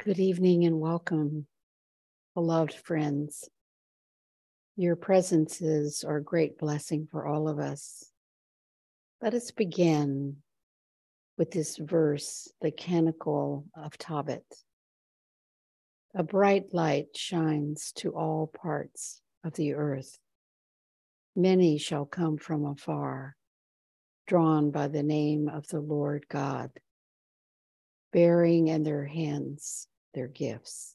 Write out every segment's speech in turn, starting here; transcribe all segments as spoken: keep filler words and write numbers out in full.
Good evening and welcome, beloved friends. Your presences are a great blessing for all of us. Let us begin with this verse, the Canticle of Tobit. A bright light shines to all parts of the earth. Many shall come from afar, drawn by the name of the Lord God, bearing in their hands their gifts.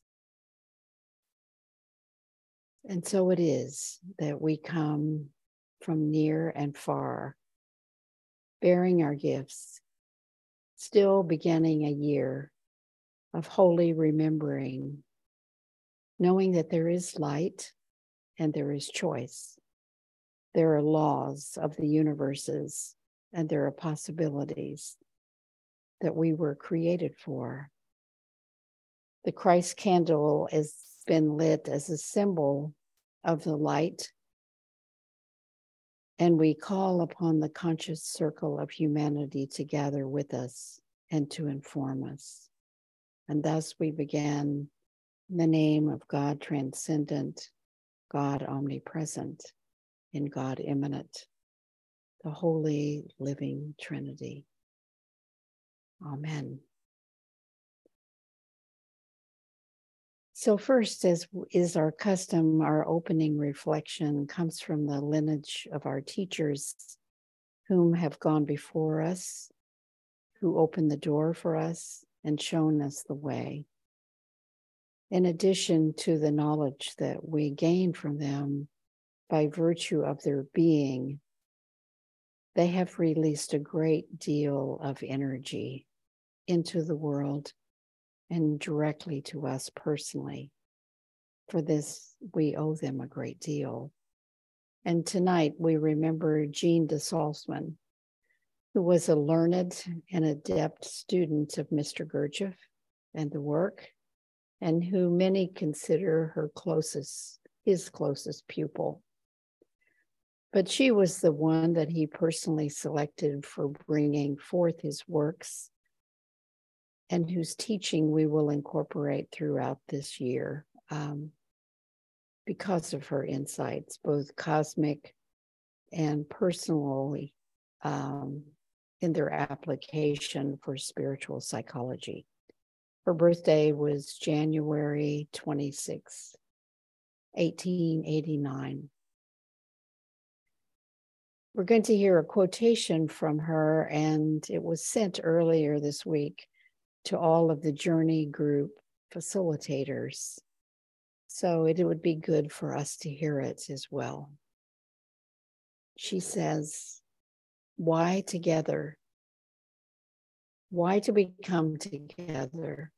And so it is that we come from near and far, bearing our gifts, still beginning a year of holy remembering, knowing that there is light and there is choice. There are laws of the universes and there are possibilities that we were created for. The Christ candle has been lit as a symbol of the light, and we call upon the conscious circle of humanity to gather with us and to inform us. And thus we began in the name of God transcendent, God omnipresent, and God immanent, the Holy Living Trinity. Amen. So first, as is our custom, our opening reflection comes from the lineage of our teachers whom have gone before us, who opened the door for us and shown us the way. In addition to the knowledge that we gain from them by virtue of their being, they have released a great deal of energy into the world and directly to us personally. For this, we owe them a great deal. And tonight we remember Jean de Salzmann, who was a learned and adept student of Mister Gurdjieff and the work, and who many consider her closest, his closest pupil. But she was the one that he personally selected for bringing forth his works, and whose teaching we will incorporate throughout this year um, because of her insights, both cosmic and personally um, in their application for spiritual psychology. Her birthday was January twenty-sixth, eighteen eighty-nine. We're going to hear a quotation from her, and it was sent earlier this week to all of the Journey Group facilitators. So it, it would be good for us to hear it as well. She says, why together? Why do we come together?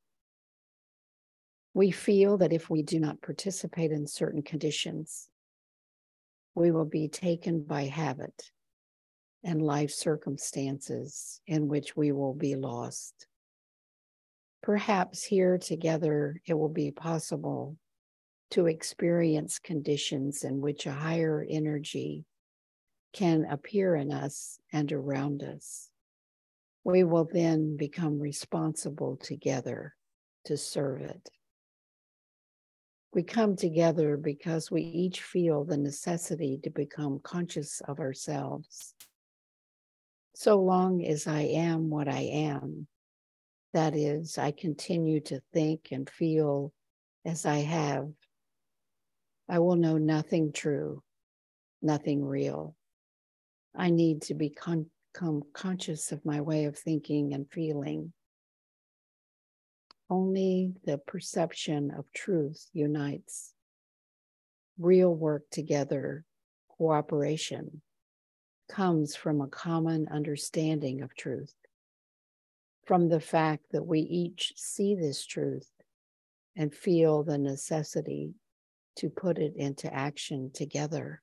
We feel that if we do not participate in certain conditions, we will be taken by habit and life circumstances in which we will be lost. Perhaps here together, it will be possible to experience conditions in which a higher energy can appear in us and around us. We will then become responsible together to serve it. We come together because we each feel the necessity to become conscious of ourselves. So long as I am what I am, that is, I continue to think and feel as I have, I will know nothing true, nothing real. I need to become con- conscious of my way of thinking and feeling. Only the perception of truth unites. Real work together, cooperation, comes from a common understanding of truth, from the fact that we each see this truth and feel the necessity to put it into action together.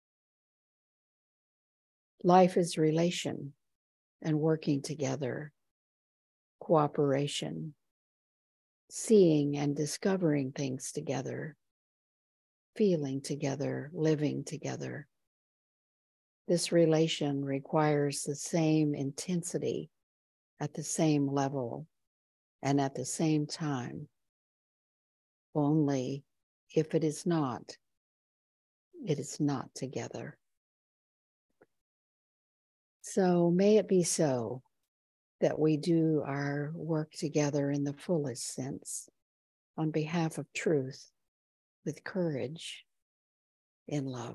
Life is relation and working together, cooperation, seeing and discovering things together, feeling together, living together. This relation requires the same intensity at the same level and at the same time only if it is not, it is not together. So may it be so that we do our work together in the fullest sense on behalf of truth with courage in love.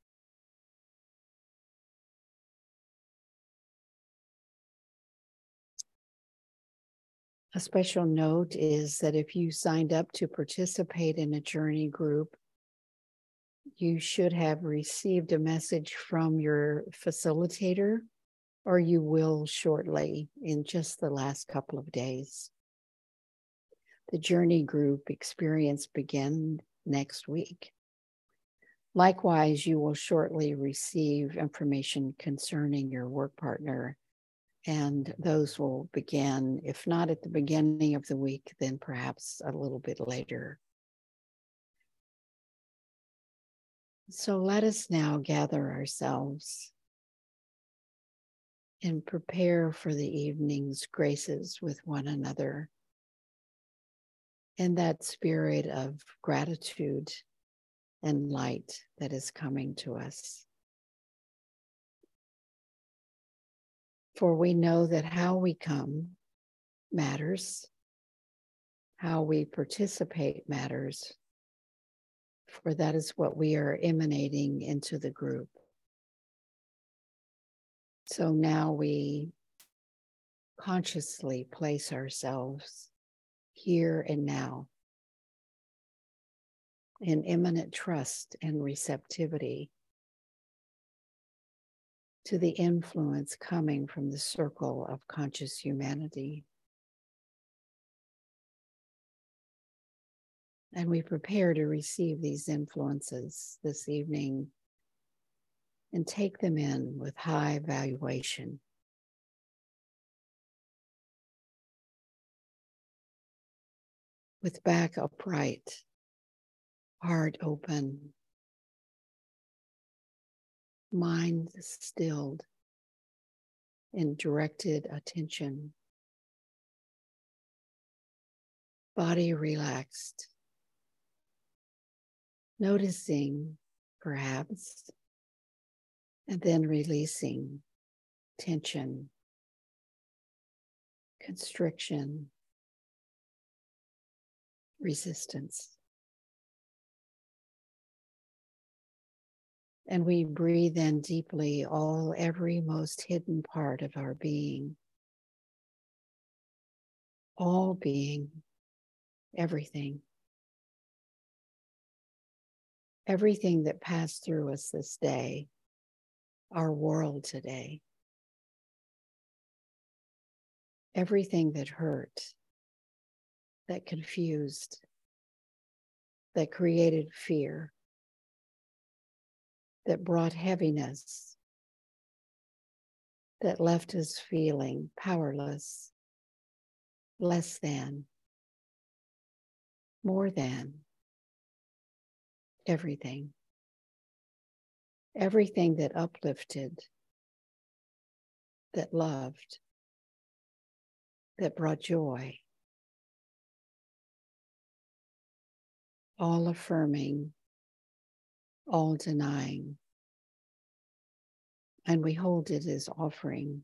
A special note is that if you signed up to participate in a journey group, you should have received a message from your facilitator, or you will shortly in just the last couple of days. The journey group experience begins next week. Likewise, you will shortly receive information concerning your work partner, and those will begin, if not at the beginning of the week, then perhaps a little bit later. So let us now gather ourselves and prepare for the evening's graces with one another in that spirit of gratitude and light that is coming to us. For we know that how we come matters, how we participate matters, for that is what we are emanating into the group. So now we consciously place ourselves here and now in imminent trust and receptivity to the influence coming from the circle of conscious humanity. And we prepare to receive these influences this evening and take them in with high valuation. With back upright, heart open, mind stilled, and directed attention, body relaxed, noticing perhaps, and then releasing tension, constriction, resistance. And we breathe in deeply all, every most hidden part of our being. All being, everything. Everything that passed through us this day, our world today. Everything that hurt, that confused, that created fear, that brought heaviness, that left us feeling powerless, less than, more than, everything. Everything that uplifted, that loved, that brought joy, all affirming, all denying. And we hold it as offering,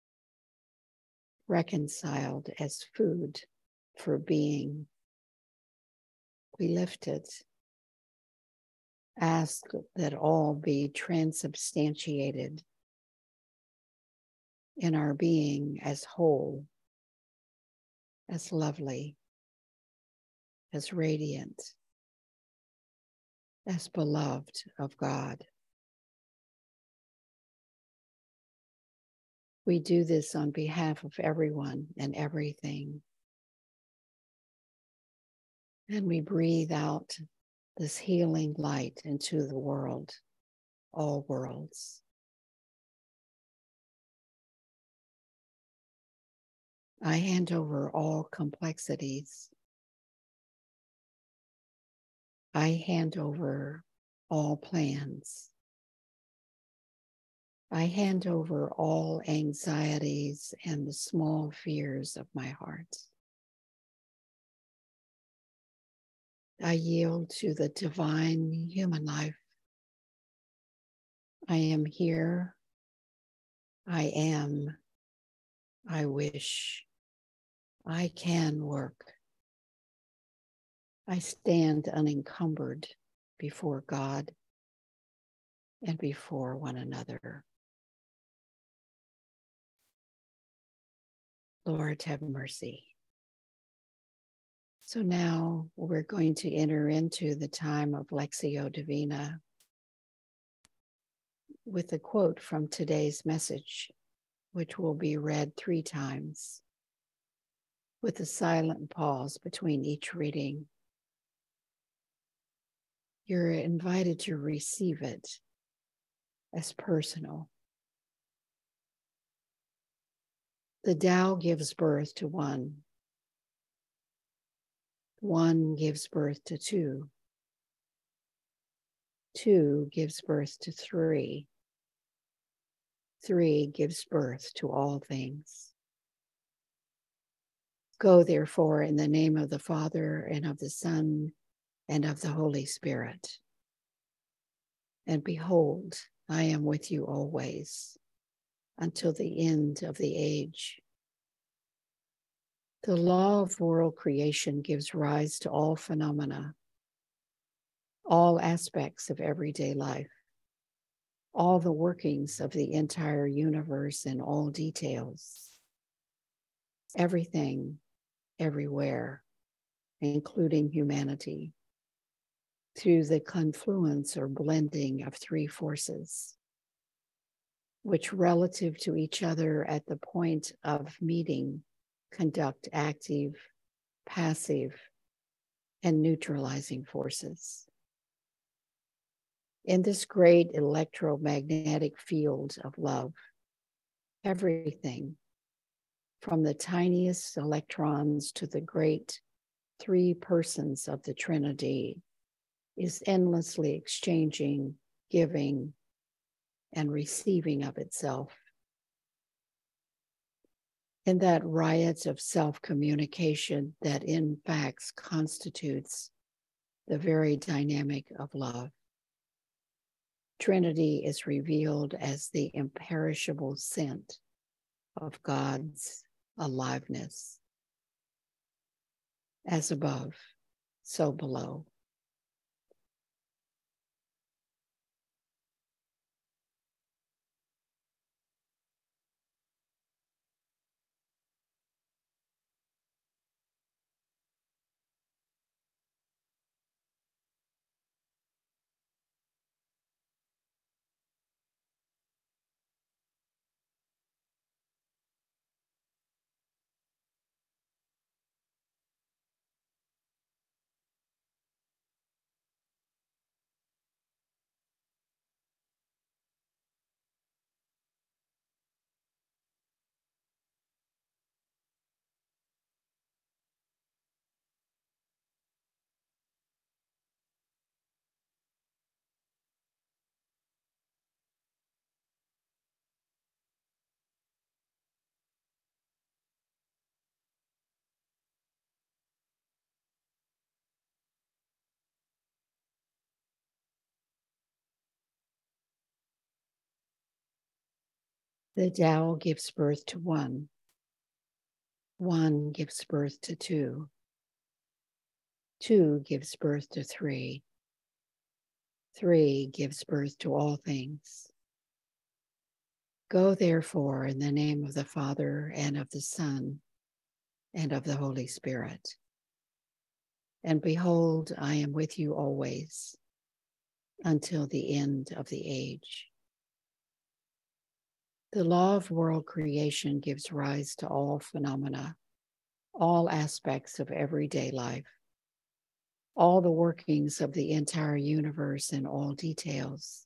reconciled as food for being. We lift it, ask that all be transubstantiated in our being as whole, as lovely, as radiant, as beloved of God. We do this on behalf of everyone and everything. And we breathe out this healing light into the world, all worlds. I hand over all complexities. I hand over all plans. I hand over all anxieties and the small fears of my heart. I yield to the divine human life. I am here. I am. I wish. I can work. I stand unencumbered before God and before one another. Lord, have mercy. So now we're going to enter into the time of Lectio Divina with a quote from today's message, which will be read three times with a silent pause between each reading. You're invited to receive it as personal. The Tao gives birth to one. One gives birth to two. Two gives birth to three. Three gives birth to all things. Go therefore in the name of the Father and of the Son and of the Holy Spirit. And behold, I am with you always until the end of the age. The law of world creation gives rise to all phenomena, all aspects of everyday life, all the workings of the entire universe in all details, everything, everywhere, including humanity, through the confluence or blending of three forces, which relative to each other at the point of meeting conduct active, passive, and neutralizing forces. In this great electromagnetic field of love, everything, from the tiniest electrons to the great three persons of the Trinity, is endlessly exchanging, giving, and receiving of itself. In that riot of self-communication that in fact constitutes the very dynamic of love, Trinity is revealed as the imperishable scent of God's aliveness. As above, so below. The Tao gives birth to one. One gives birth to two. Two gives birth to three. Three gives birth to all things. Go therefore in the name of the Father and of the Son and of the Holy Spirit. And behold, I am with you always until the end of the age. The law of world creation gives rise to all phenomena, all aspects of everyday life, all the workings of the entire universe in all details,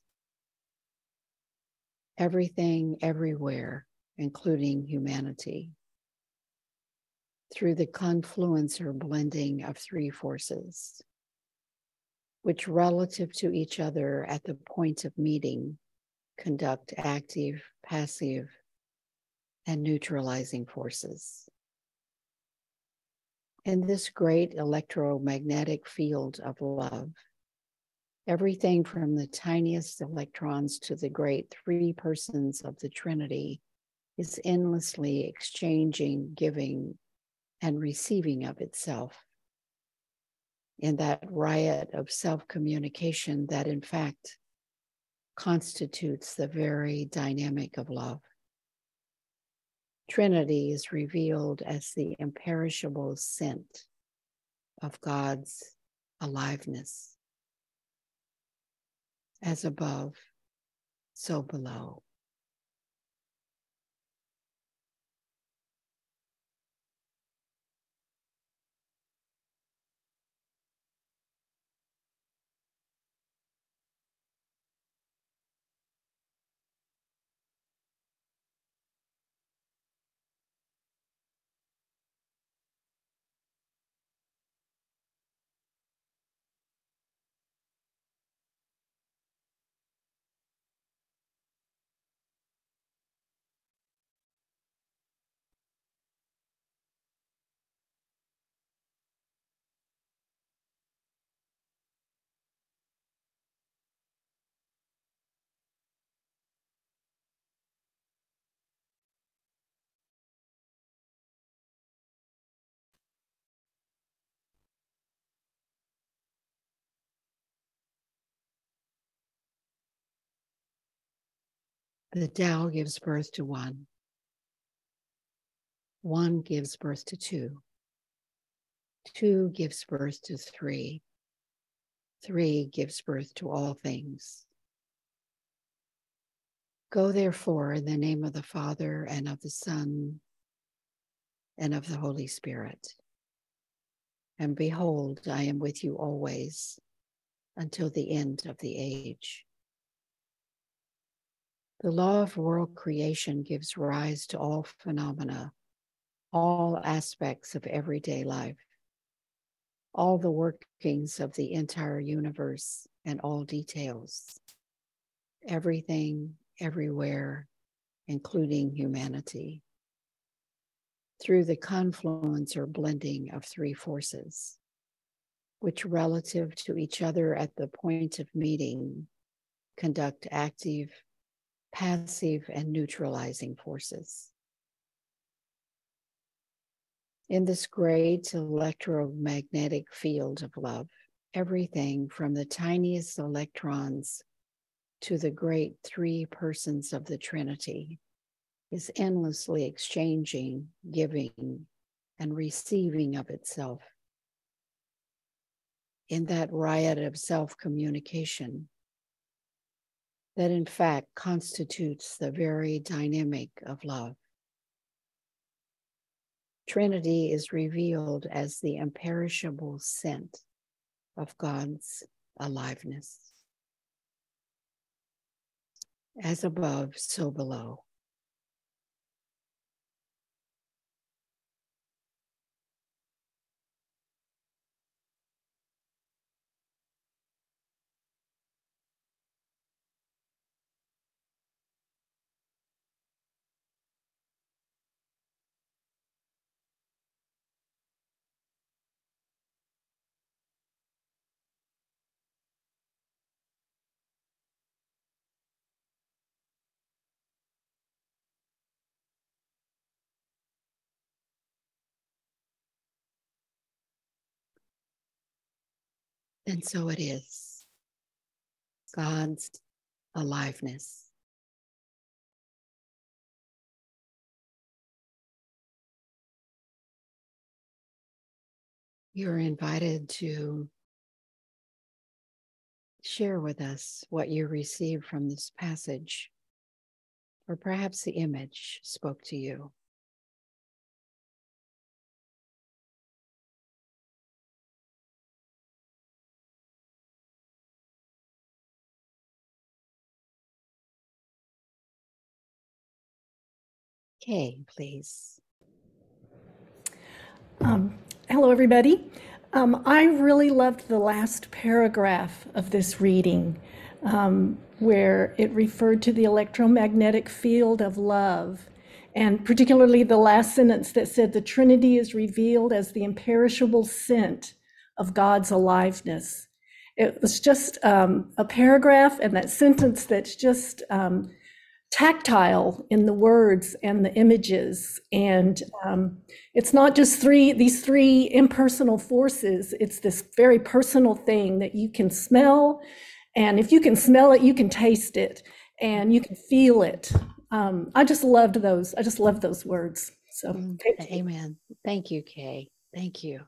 everything, everywhere, including humanity, through the confluence or blending of three forces, which relative to each other at the point of meeting, conduct active, passive, and neutralizing forces. In this great electromagnetic field of love, everything from the tiniest electrons to the great three persons of the Trinity is endlessly exchanging, giving, and receiving of itself in that riot of self-communication that in fact constitutes the very dynamic of love. Trinity is revealed as the imperishable scent of God's aliveness. As above, so below. The Tao gives birth to one. One gives birth to two. Two gives birth to three. Three gives birth to all things. Go therefore in the name of the Father and of the Son and of the Holy Spirit. And behold, I am with you always until the end of the age. The law of world creation gives rise to all phenomena, all aspects of everyday life, all the workings of the entire universe and all details, everything, everywhere, including humanity, through the confluence or blending of three forces, which relative to each other at the point of meeting, conduct active, passive, and neutralizing forces. In this great electromagnetic field of love, everything from the tiniest electrons to the great three persons of the Trinity is endlessly exchanging, giving, and receiving of itself. In that riot of self-communication that in fact constitutes the very dynamic of love. Trinity is revealed as the imperishable scent of God's aliveness. As above, so below. And so it is. God's aliveness. You're invited to share with us what you received from this passage, or perhaps the image spoke to you. Kay, please. Um, hello, everybody. Um, I really loved the last paragraph of this reading, um, where it referred to the electromagnetic field of love. and particularly the last sentence that said, the Trinity is revealed as the imperishable scent of God's aliveness. It was just um, a paragraph and that sentence that's just um, tactile in the words and the images. And um, it's not just three, these three impersonal forces, it's this very personal thing that you can smell. And if you can smell it, you can taste it and you can feel it. Um, I just loved those. I just love those words. So, mm, amen. Thank you, Kay. Thank you.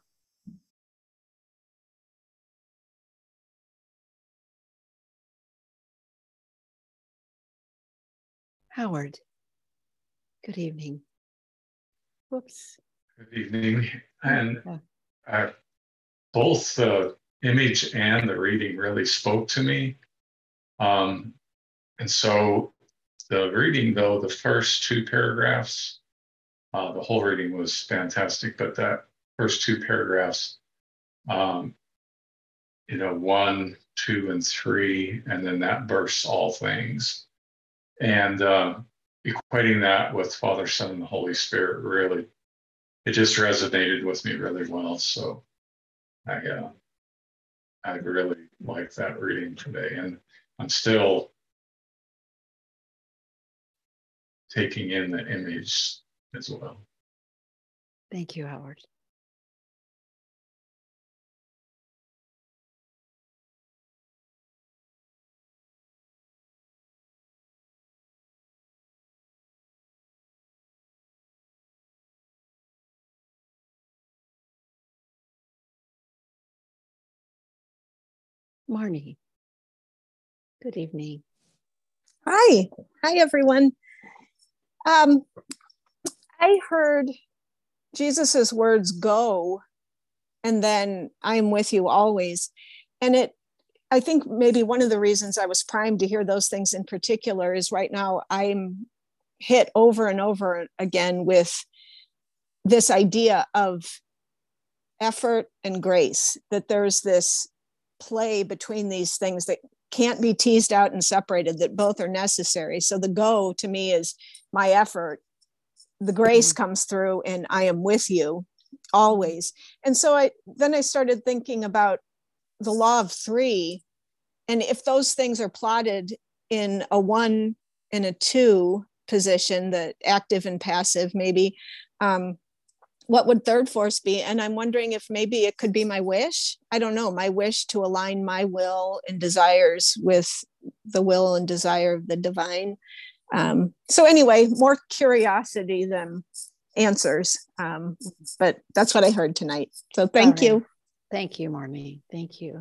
Howard, good evening. Whoops. Good evening. And uh, both the image and the reading really spoke to me. Um, and so the reading, though, the first two paragraphs, uh, the whole reading was fantastic, but that first two paragraphs, um, you know, one, two, and three, and then that bursts all things. And uh, equating that with Father, Son, and the Holy Spirit, really, it just resonated with me really well. So I, uh, I really liked that reading today, and I'm still taking in the image as well. Thank you, Howard. Marnie, good evening. Hi, hi everyone. Um, I heard Jesus's words, "Go," and then "I am with you always." And it, I think maybe one of the reasons I was primed to hear those things in particular is right now I'm hit over and over again with this idea of effort and grace, that there's this play between these things that can't be teased out and separated, that both are necessary. So the go to me is my effort. The grace mm-hmm. comes through and I am with you always. And so I then I started thinking about the law of three. And if those things are plotted in a one and a two position, the active and passive, maybe, um, what would third force be? And I'm wondering if maybe it could be my wish. I don't know, my wish to align my will and desires with the will and desire of the divine. Um, so anyway, more curiosity than answers. Um, but that's what I heard tonight. So thank right. you. Thank you, Marnie. Thank you.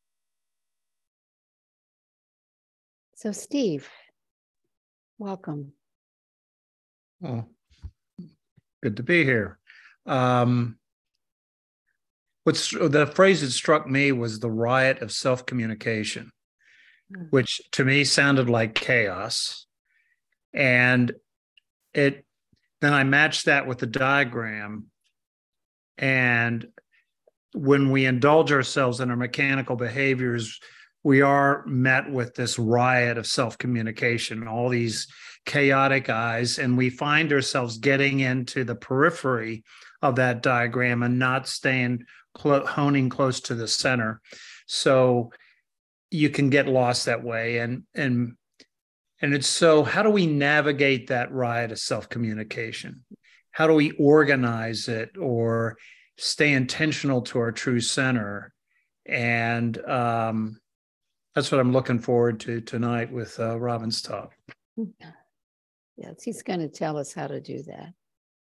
So Steve, welcome. Oh, good to be here. Um, what's the phrase that struck me was the riot of self-communication, mm. which to me sounded like chaos. And it then I matched that with the diagram. And when we indulge ourselves in our mechanical behaviors, we are met with this riot of self-communication, all these chaotic eyes, and we find ourselves getting into the periphery of that diagram and not staying clo- honing close to the center. So you can get lost that way. And, and, and it's so, how do we navigate that riot of self-communication? How do we organize it or stay intentional to our true center? And um, that's what I'm looking forward to tonight with uh, Robin's talk. Yes, he's going to tell us how to do that.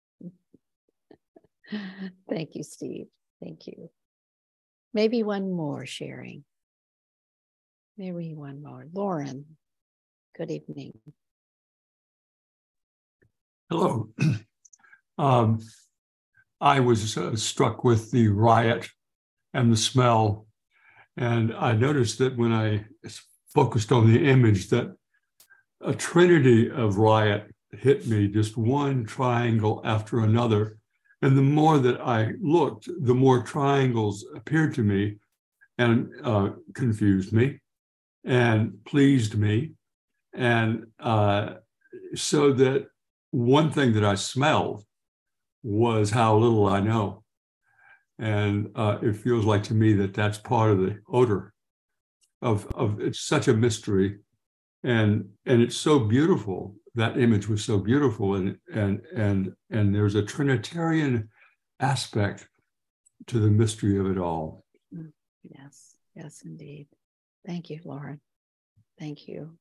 Thank you, Steve. Thank you. Maybe one more sharing. Maybe one more. Lauren, good evening. Hello. um, I was uh, struck with the riot and the smell. And I noticed that when I focused on the image, that a trinity of riot hit me, just one triangle after another. And the more that I looked, the more triangles appeared to me and uh, confused me and pleased me. And uh, so that one thing that I smelled was how little I know. And uh, it feels like to me that that's part of the odor of, of it's such a mystery. And, and it's so beautiful. That image was so beautiful. And, and, and, and there's a Trinitarian aspect to the mystery of it all. Yes, yes, indeed. Thank you, Lauren. Thank you.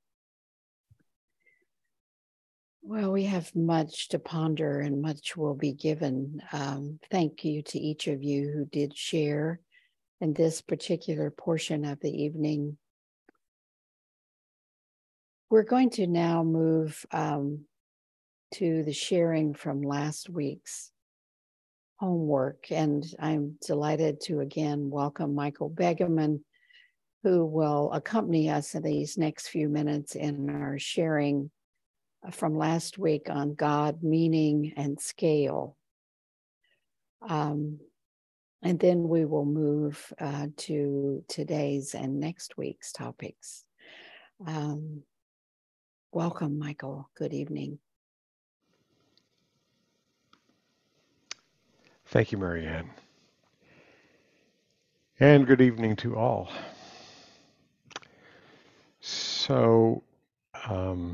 Well, we have much to ponder and much will be given. Um, thank you to each of you who did share in this particular portion of the evening. We're going to now move um, to the sharing from last week's homework, and I'm delighted to again welcome Michael Begeman, who will accompany us in these next few minutes in our sharing from last week on God, meaning, and scale. Um, and then we will move uh, to today's and next week's topics. Um, welcome, Michael. Good evening. Thank you, Marianne. And good evening to all. So, um,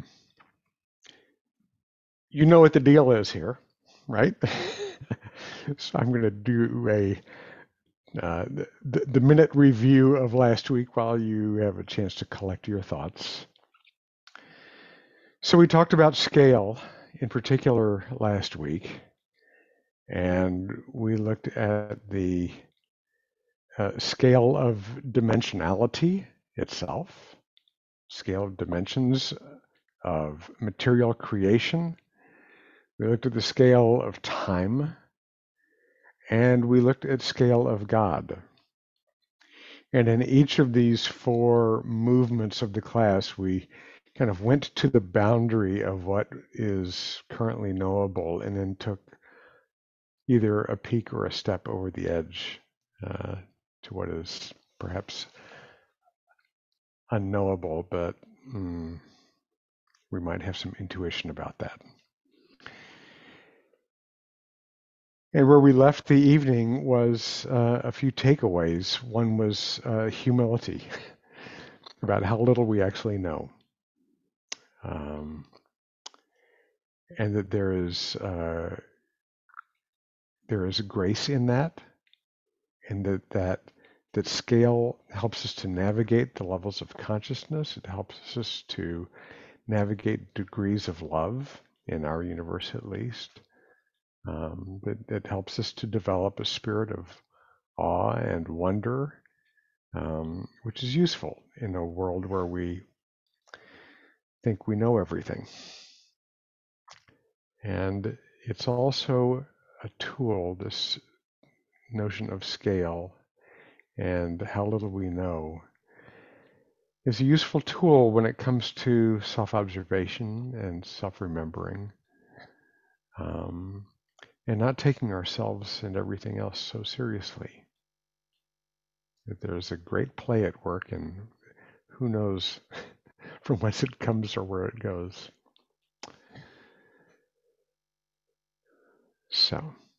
you know what the deal is here, right? So I'm going to do a uh, the, the minute review of last week while you have a chance to collect your thoughts. So we talked about scale in particular last week, and we looked at the uh, scale of dimensionality itself, scale of dimensions of material creation. We looked at the scale of time, and we looked at scale of God. And in each of these four movements of the class, we kind of went to the boundary of what is currently knowable and then took either a peek or a step over the edge uh, to what is perhaps unknowable, but mm, we might have some intuition about that. And where we left the evening was uh, a few takeaways. One was uh, humility about how little we actually know. Um, and that there is uh, there is grace in that, and that, that that scale helps us to navigate the levels of consciousness. It helps us to navigate degrees of love, in our universe at least. Um, that, that helps us to develop a spirit of awe and wonder, um, which is useful in a world where we think we know everything. And it's also a tool, this notion of scale and how little we know is a useful tool when it comes to self-observation and self-remembering. Um, And not taking ourselves and everything else so seriously. That there's a great play at work, and who knows from whence it comes or where it goes. So,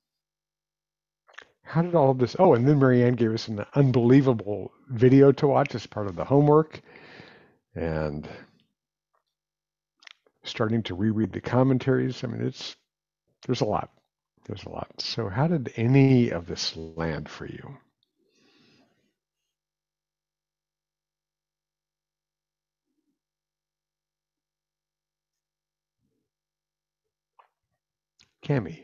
how did all of this? Oh, and then Marianne gave us an unbelievable video to watch as part of the homework, and starting to reread the commentaries. I mean, it's there's a lot. There's a lot. So how did any of this land for you? Cami.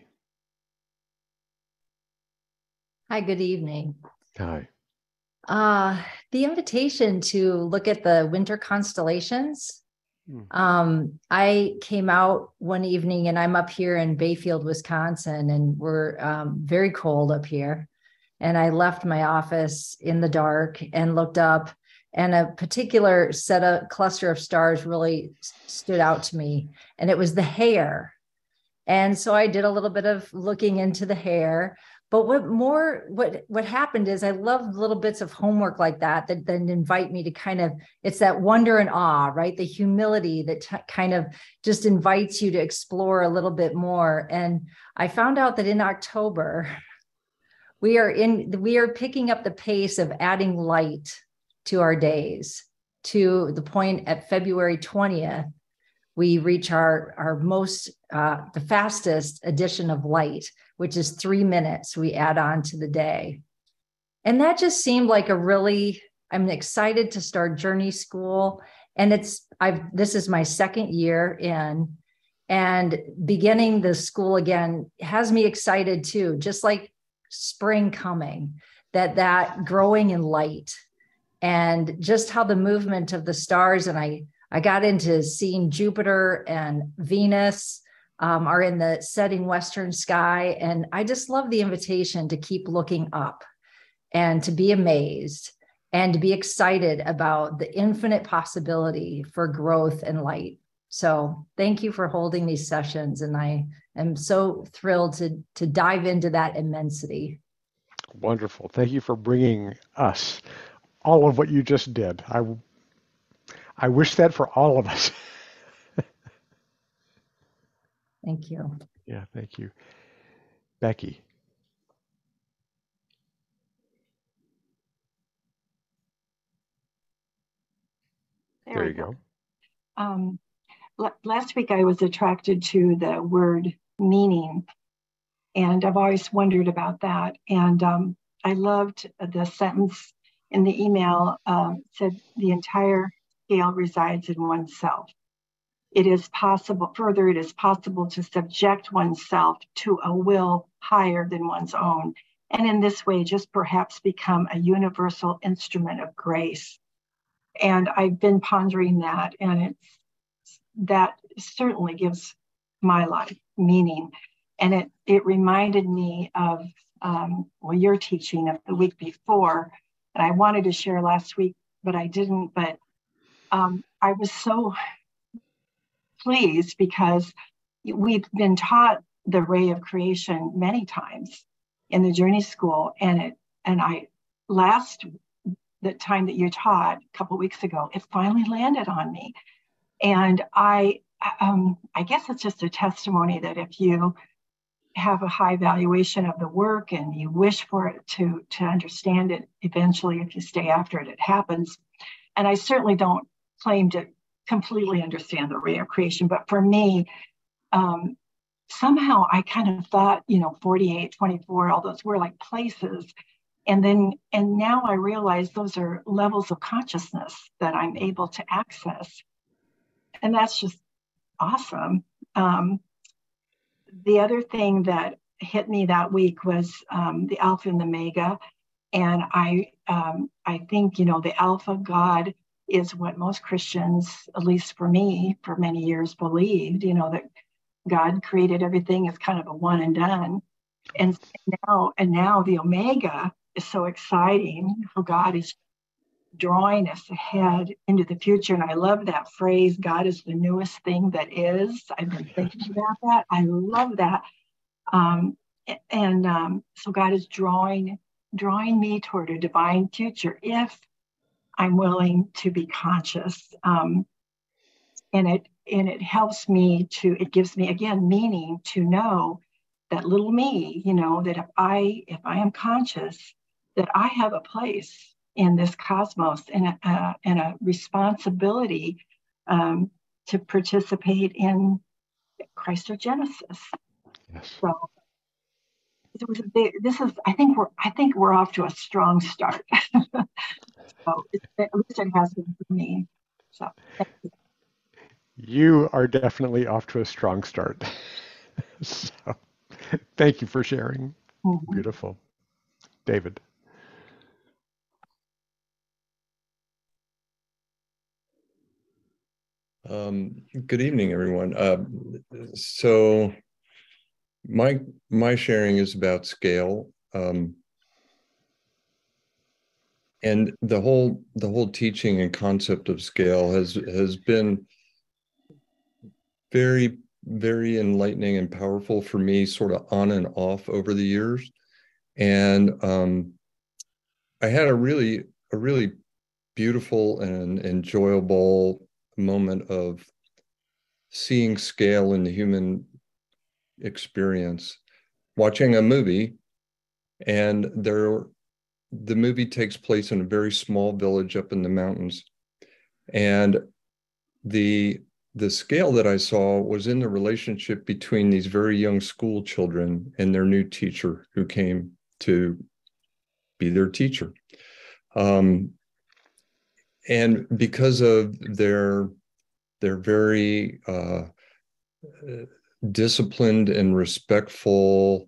Hi, good evening. Hi. Uh, the invitation to look at the winter constellations. Hmm. Um, I came out one evening, and I'm up here in Bayfield, Wisconsin, and we're um, very cold up here. And I left my office in the dark and looked up, and a particular set of cluster of stars really stood out to me, and it was the hare. And so I did a little bit of looking into the hare, But what more, what, what happened is I love little bits of homework like that, that then invite me to kind of, it's that wonder and awe, right? The humility that t- kind of just invites you to explore a little bit more. And I found out that in October, we are in, we are picking up the pace of adding light to our days, to the point at February twentieth, we reach our, our most, uh, the fastest edition of light, which is three minutes we add on to the day. And that just seemed like a really, I'm excited to start Journey School. And it's, I've, this is my second year in, and beginning the school again has me excited too, just like spring coming, that, that growing in light and just how the movement of the stars, and I, I got into seeing Jupiter and Venus um, are in the setting western sky. And I just love the invitation to keep looking up and to be amazed and to be excited about the infinite possibility for growth and light. So thank you for holding these sessions. And I am so thrilled to, to dive into that immensity. Wonderful. Thank you for bringing us all of what you just did. I I wish that for all of us. Thank you. Yeah, thank you. Becky. There, there we you go. go. Um, last week I was attracted to the word meaning, and I've always wondered about that. And um, I loved the sentence in the email, uh, said the entire scale resides in oneself. It is possible, further, it is possible to subject oneself to a will higher than one's own, and in this way just perhaps become a universal instrument of grace. And I've been pondering that, and it's, that certainly gives my life meaning. And it, it reminded me of, um, well, your teaching of the week before, and I wanted to share last week, but I didn't. But um, I was so pleased because we've been taught the ray of creation many times in the Journey School. And it, and I, last, the time that you taught a couple of weeks ago, it finally landed on me. And I, um, I guess it's just a testimony that if you have a high valuation of the work and you wish for it to, to understand it, eventually, if you stay after it, it happens. And I certainly don't claim to completely understand the ray of creation, but for me, um, somehow I kind of thought, you know, forty-eight, twenty-four, all those were like places. And then, and now I realize those are levels of consciousness that I'm able to access. And that's just awesome. Um, the other thing that hit me that week was um, the Alpha and the Omega. And I, um, I think, you know, the Alpha God is what most Christians, at least for me, for many years believed, you know, that God created everything as kind of a one and done. And now, and now the Omega is so exciting, how God is drawing us ahead into the future. And I love that phrase, God is the newest thing that is. I've been thinking about that. I love that. Um, and um, so God is drawing, drawing me toward a divine future if I'm willing to be conscious. Um, and it and it helps me to, it gives me, again, meaning to know that little me, you know, that if I, if I am conscious, that I have a place in this cosmos and a, uh, and a responsibility um, to participate in Christogenesis. Yes. So it was a big, this is, I think we're, I think we're off to a strong start. So it, at least it has been for me. So thank you. You are definitely off to a strong start. So thank you for sharing. Mm-hmm. Beautiful. David. Um, good evening, everyone. Uh, so my my sharing is about scale, um, and the whole the whole teaching and concept of scale has has been very very enlightening and powerful for me, sort of on and off over the years. And um, I had a really, a really beautiful and enjoyable moment of seeing scale in the human experience, watching a movie, and there, the movie takes place in a very small village up in the mountains. And the the scale that I saw was in the relationship between these very young school children and their new teacher who came to be their teacher. Um, and because of their, their very uh, disciplined and respectful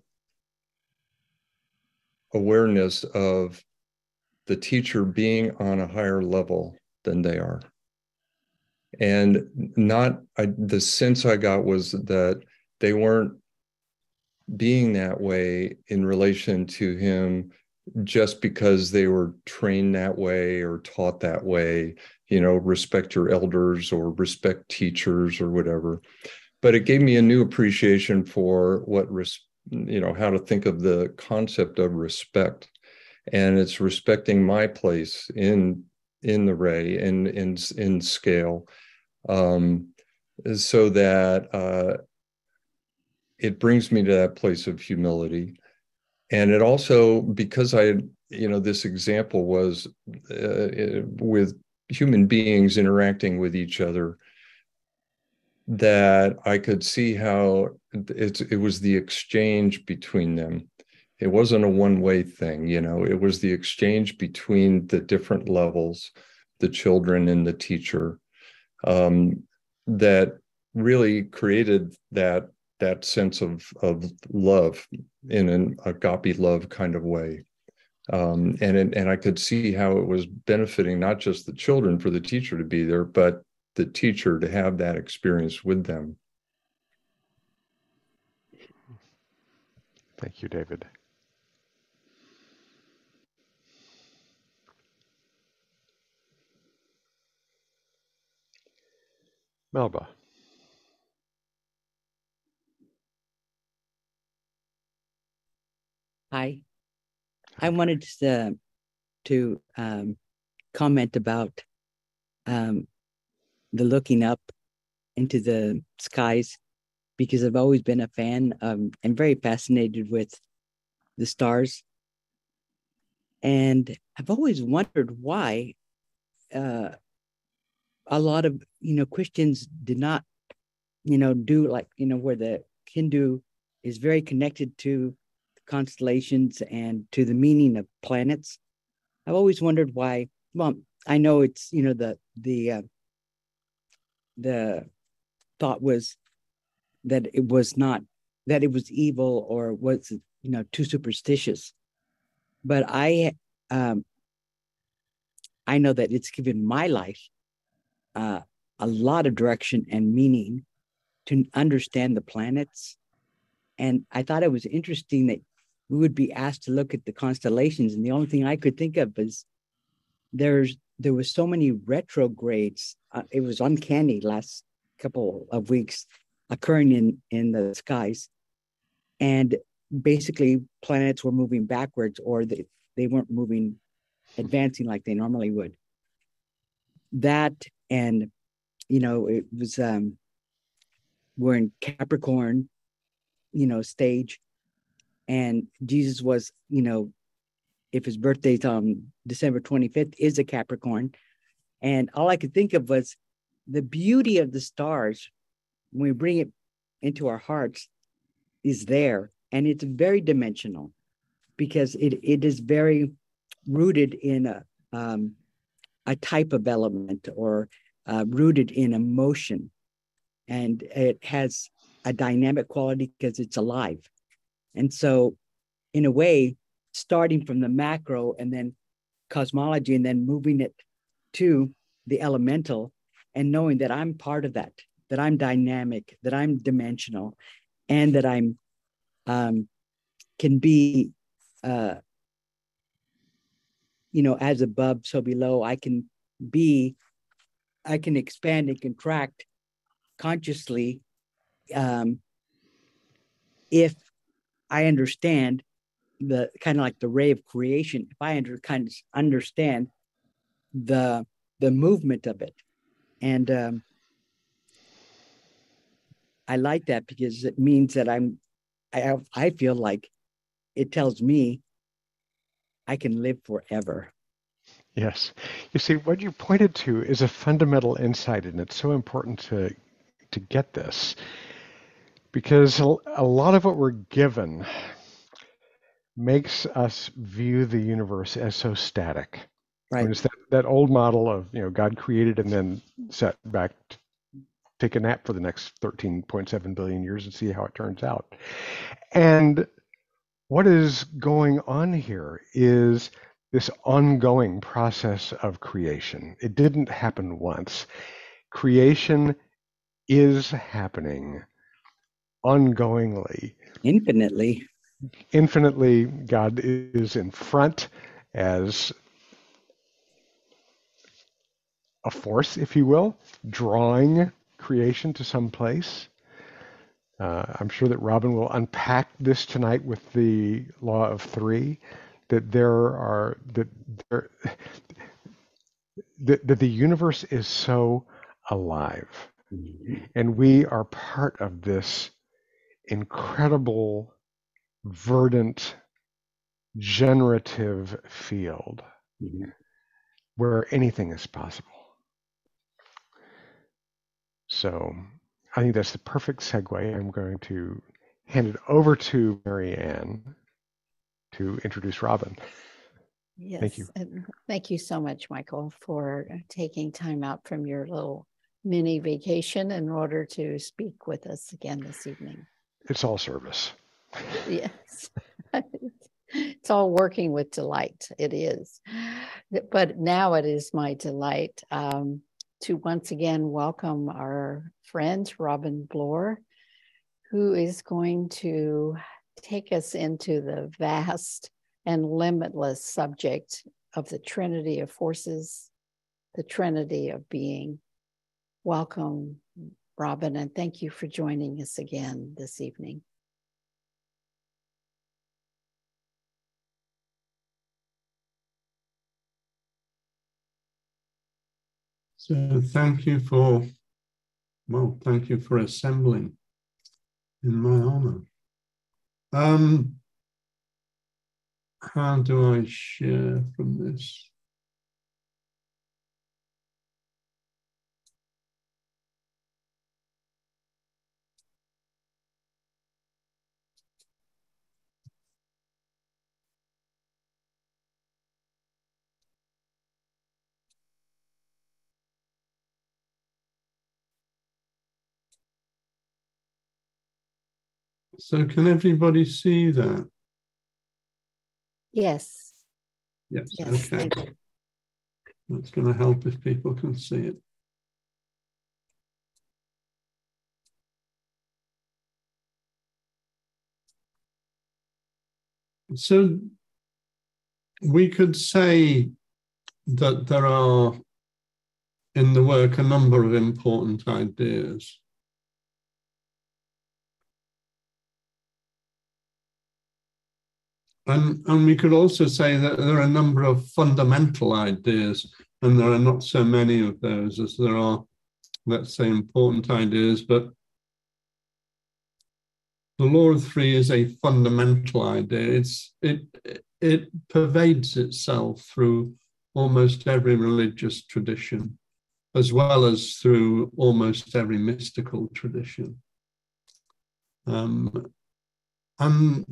awareness of the teacher being on a higher level than they are. And not, I, the sense I got was that they weren't being that way in relation to him just because they were trained that way or taught that way, you know, respect your elders or respect teachers or whatever. But it gave me a new appreciation for what, res, you know, how to think of the concept of respect. And it's respecting my place in, in the ray and in, in scale. Um, so that uh, it brings me to that place of humility. And it also, because I, you know, this example was uh, with human beings interacting with each other, that I could see how it's, it was the exchange between them. It wasn't a one-way thing, you know, it was the exchange between the different levels, the children and the teacher. Um, that really created that that sense of of love in an agape love kind of way, um, and it, and I could see how it was benefiting not just the children for the teacher to be there, but the teacher to have that experience with them. Thank you, David. Melba. Hi. I wanted to, to um, comment about um, the looking up into the skies, because I've always been a fan of, and very fascinated with the stars. And I've always wondered why uh, a lot of, you know, Christians did not, you know, do like, you know, where the Hindu is very connected to constellations and to the meaning of planets. I've always wondered why. Well, I know it's, you know, the the uh, the thought was that it was not, that it was evil or was, you know, too superstitious. But I um, I know that it's given my life uh, a lot of direction and meaning to understand the planets. And I thought it was interesting that we would be asked to look at the constellations. And the only thing I could think of is there's there was so many retrogrades. Uh, it was uncanny last couple of weeks occurring in, in the skies. And basically planets were moving backwards, or they, they weren't moving, advancing like they normally would. That, and, you know, it was, um, we're in Capricorn, you know, stage. And Jesus was, you know, if his birthday's on December twenty-fifth, is a Capricorn. And all I could think of was the beauty of the stars when we bring it into our hearts is there. And it's very dimensional because it, it is very rooted in a, um, a type of element, or uh, rooted in emotion. And it has a dynamic quality because it's alive. And so in a way, starting from the macro and then cosmology and then moving it to the elemental, and knowing that I'm part of that, that I'm dynamic, that I'm dimensional, and that I'm um, can be, uh, you know, as above, so below. I can be, I can expand and contract consciously um, if I understand the kind of like the ray of creation, if I under, kind of understand the the movement of it. And um, I like that because it means that I'm, I, I feel like it tells me I can live forever. Yes. You see, what you pointed to is a fundamental insight, and it's so important to to get this, because a, a lot of what we're given makes us view the universe as so static. Right. I mean, it's that, that old model of, you know, God created and then sat back to take a nap for the next thirteen point seven billion years and see how it turns out. And what is going on here is this ongoing process of creation. It didn't happen once. Creation is happening ongoingly. Infinitely. Infinitely, God is in front as a force, if you will, drawing creation to some place. Uh, I'm sure that Robin will unpack this tonight with the law of three, that there are, that there, that, that the universe is so alive. Mm-hmm. And we are part of this incredible, verdant, generative field, mm-hmm. where anything is possible. So I think that's the perfect segue. I'm going to hand it over to Mary Ann to introduce Robin. Yes. Thank you. And thank you so much, Michael, for taking time out from your little mini vacation in order to speak with us again this evening. It's all service. Yes. It's all working with delight. It is. But now it is my delight um, to once again welcome our friend, Robin Bloor, who is going to take us into the vast and limitless subject of the Trinity of forces, the Trinity of being. Welcome, Robin, and thank you for joining us again this evening. So thank you for, well, thank you for assembling in my honor. Um, how do I share from this? So can everybody see that? Yes. Yes, yes. Okay. That's going to help if people can see it. So we could say that there are in the work a number of important ideas. And, and we could also say that there are a number of fundamental ideas, and there are not so many of those as there are, let's say, important ideas. But the law of three is a fundamental idea. It's, it, it pervades itself through almost every religious tradition, as well as through almost every mystical tradition. Um, and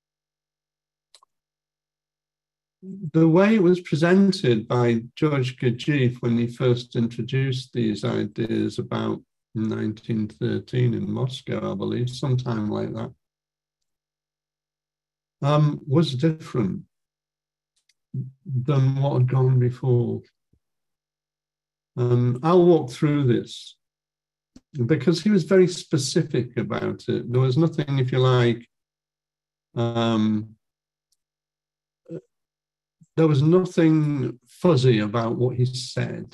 the way it was presented by George Gurdjieff when he first introduced these ideas about nineteen thirteen in Moscow, I believe, sometime like that, um, was different than what had gone before. Um, I'll walk through this because he was very specific about it. There was nothing, if you like, um, there was nothing fuzzy about what he said.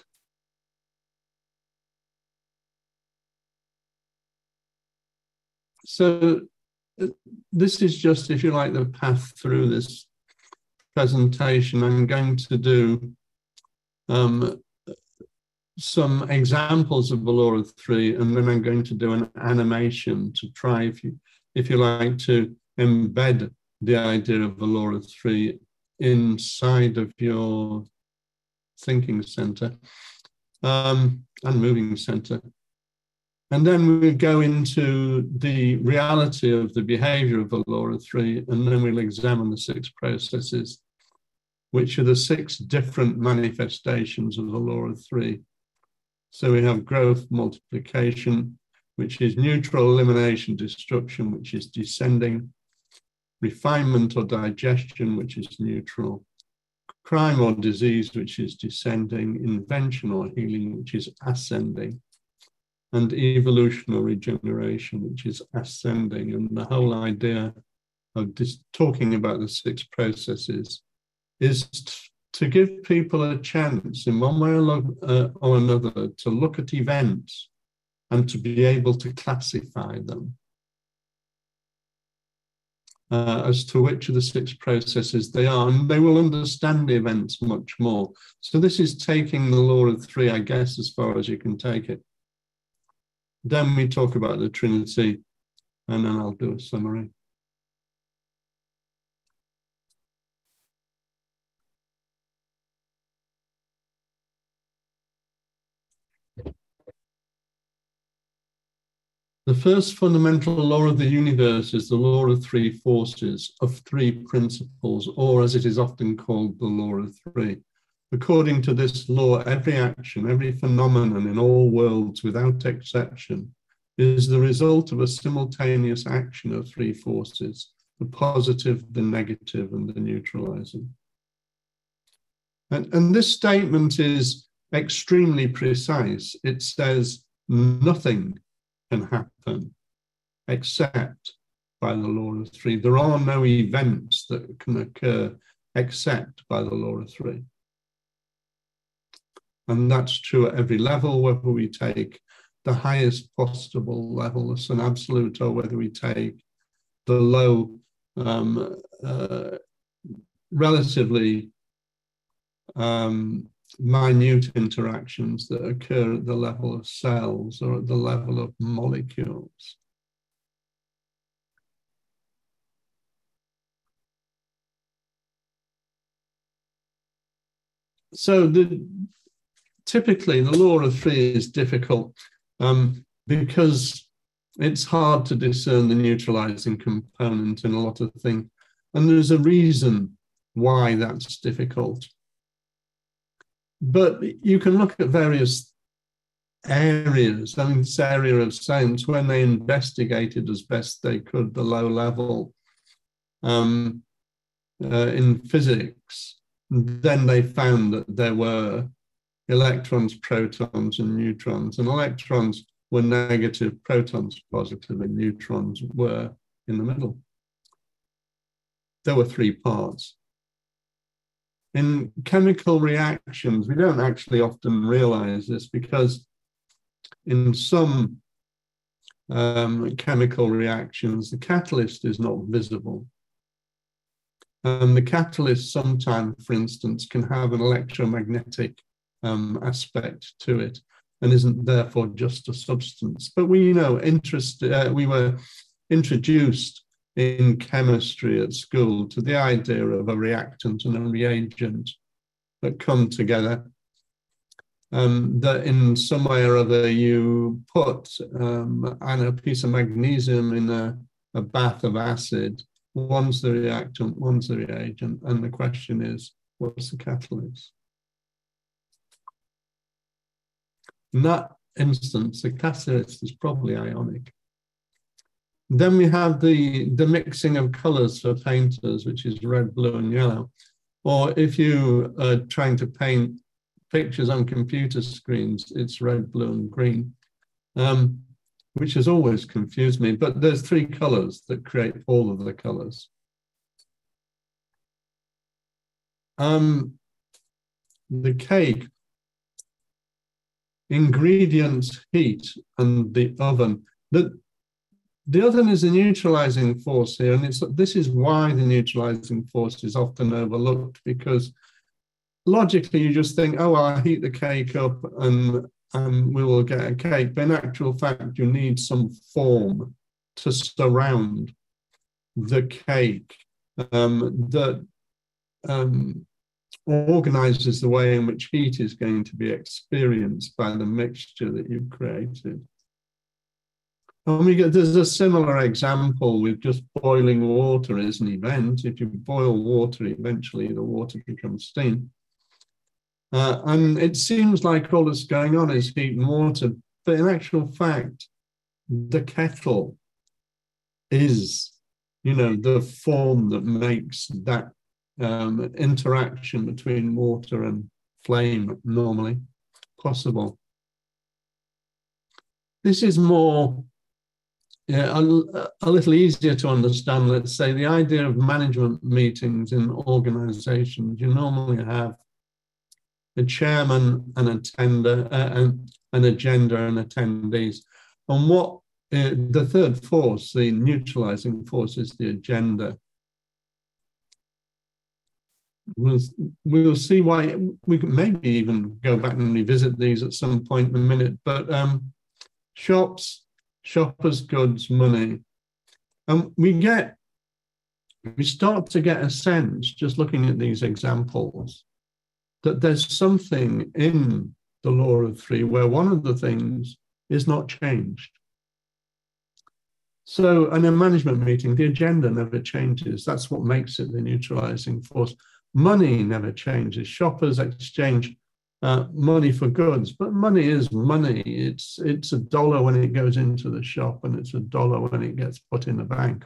So this is just, if you like, the path through this presentation. I'm going to do um, some examples of the law of three, and then I'm going to do an animation to try, if you, if you like, to embed the idea of the law of three inside of your thinking center um, and moving center. And then we go into the reality of the behavior of the law of three, and then we'll examine the six processes, which are the six different manifestations of the law of three. So we have growth, multiplication, which is neutral, elimination, destruction, which is descending, refinement or digestion, which is neutral, crime or disease, which is descending, invention or healing, which is ascending, and evolution or regeneration, which is ascending. And the whole idea of this, talking about the six processes is to give people a chance in one way or, uh, or another to look at events and to be able to classify them uh, as to which of the six processes they are, and they will understand the events much more. So this is taking the law of three, I guess, as far as you can take it. Then we talk about the Trinity, and then I'll do a summary. The first fundamental law of the universe is the law of three forces, of three principles, or as it is often called, the law of three. According to this law, every action, every phenomenon in all worlds without exception is the result of a simultaneous action of three forces, the positive, the negative, and the neutralizing. And, and this statement is extremely precise. It says nothing can happen except by the law of three. There are no events that can occur except by the law of three. And that's true at every level, whether we take the highest possible level as an absolute or whether we take the low, um, uh, relatively um, minute interactions that occur at the level of cells or at the level of molecules. So the typically, the law of three is difficult um, because it's hard to discern the neutralizing component in a lot of things. And there's a reason why that's difficult. But you can look at various areas. I mean, this area of science, when they investigated as best they could the low level um, uh, in physics, then they found that there were electrons, protons, and neutrons. And electrons were negative, protons positive, and neutrons were in the middle. There were three parts. In chemical reactions, we don't actually often realize this because in some um, chemical reactions, the catalyst is not visible. And the catalyst sometimes, for instance, can have an electromagnetic um, aspect to it and isn't therefore just a substance. But we, you know, interest, uh, we were introduced in chemistry at school to the idea of a reactant and a reagent that come together, um, that in some way or other you put um, and a piece of magnesium in a, a bath of acid. One's the reactant, one's the reagent, and the question is, what's the catalyst? In that instance, the catalyst is probably ionic. Then we have the, the mixing of colors for painters, which is red, blue, and yellow. Or if you are trying to paint pictures on computer screens, it's red, blue, and green, um, which has always confused me. But there's three colors that create all of the colors. Um, the cake, ingredients, heat, and the oven. The, the other thing is the neutralizing force here, and it's, this is why the neutralizing force is often overlooked, because logically you just think, oh, I'll heat the cake up and, and we will get a cake. But in actual fact, you need some form to surround the cake um, that um, organizes the way in which heat is going to be experienced by the mixture that you've created. And we get, there's a similar example with just boiling water as an event. If you boil water, eventually the water becomes steam. Uh, and it seems like all that's going on is heat and water, but in actual fact, the kettle is, you know, the form that makes that um, interaction between water and flame normally possible. This is more, yeah, a, a little easier to understand. Let's say the idea of management meetings in organizations. You normally have a chairman, an attender, uh, an, an agenda, and attendees. And what uh, the third force, the neutralizing force, is the agenda. We'll, we'll see why. We can maybe even go back and revisit these at some point in a minute. But um, shops, shoppers' goods, money, and we get, we start to get a sense just looking at these examples that there's something in the law of three where one of the things is not changed. So in a management meeting, the agenda never changes. That's what makes it the neutralizing force. Money never changes. Shoppers exchange uh, money for goods, but money is money. It's, it's a dollar when it goes into the shop, and it's a dollar when it gets put in the bank.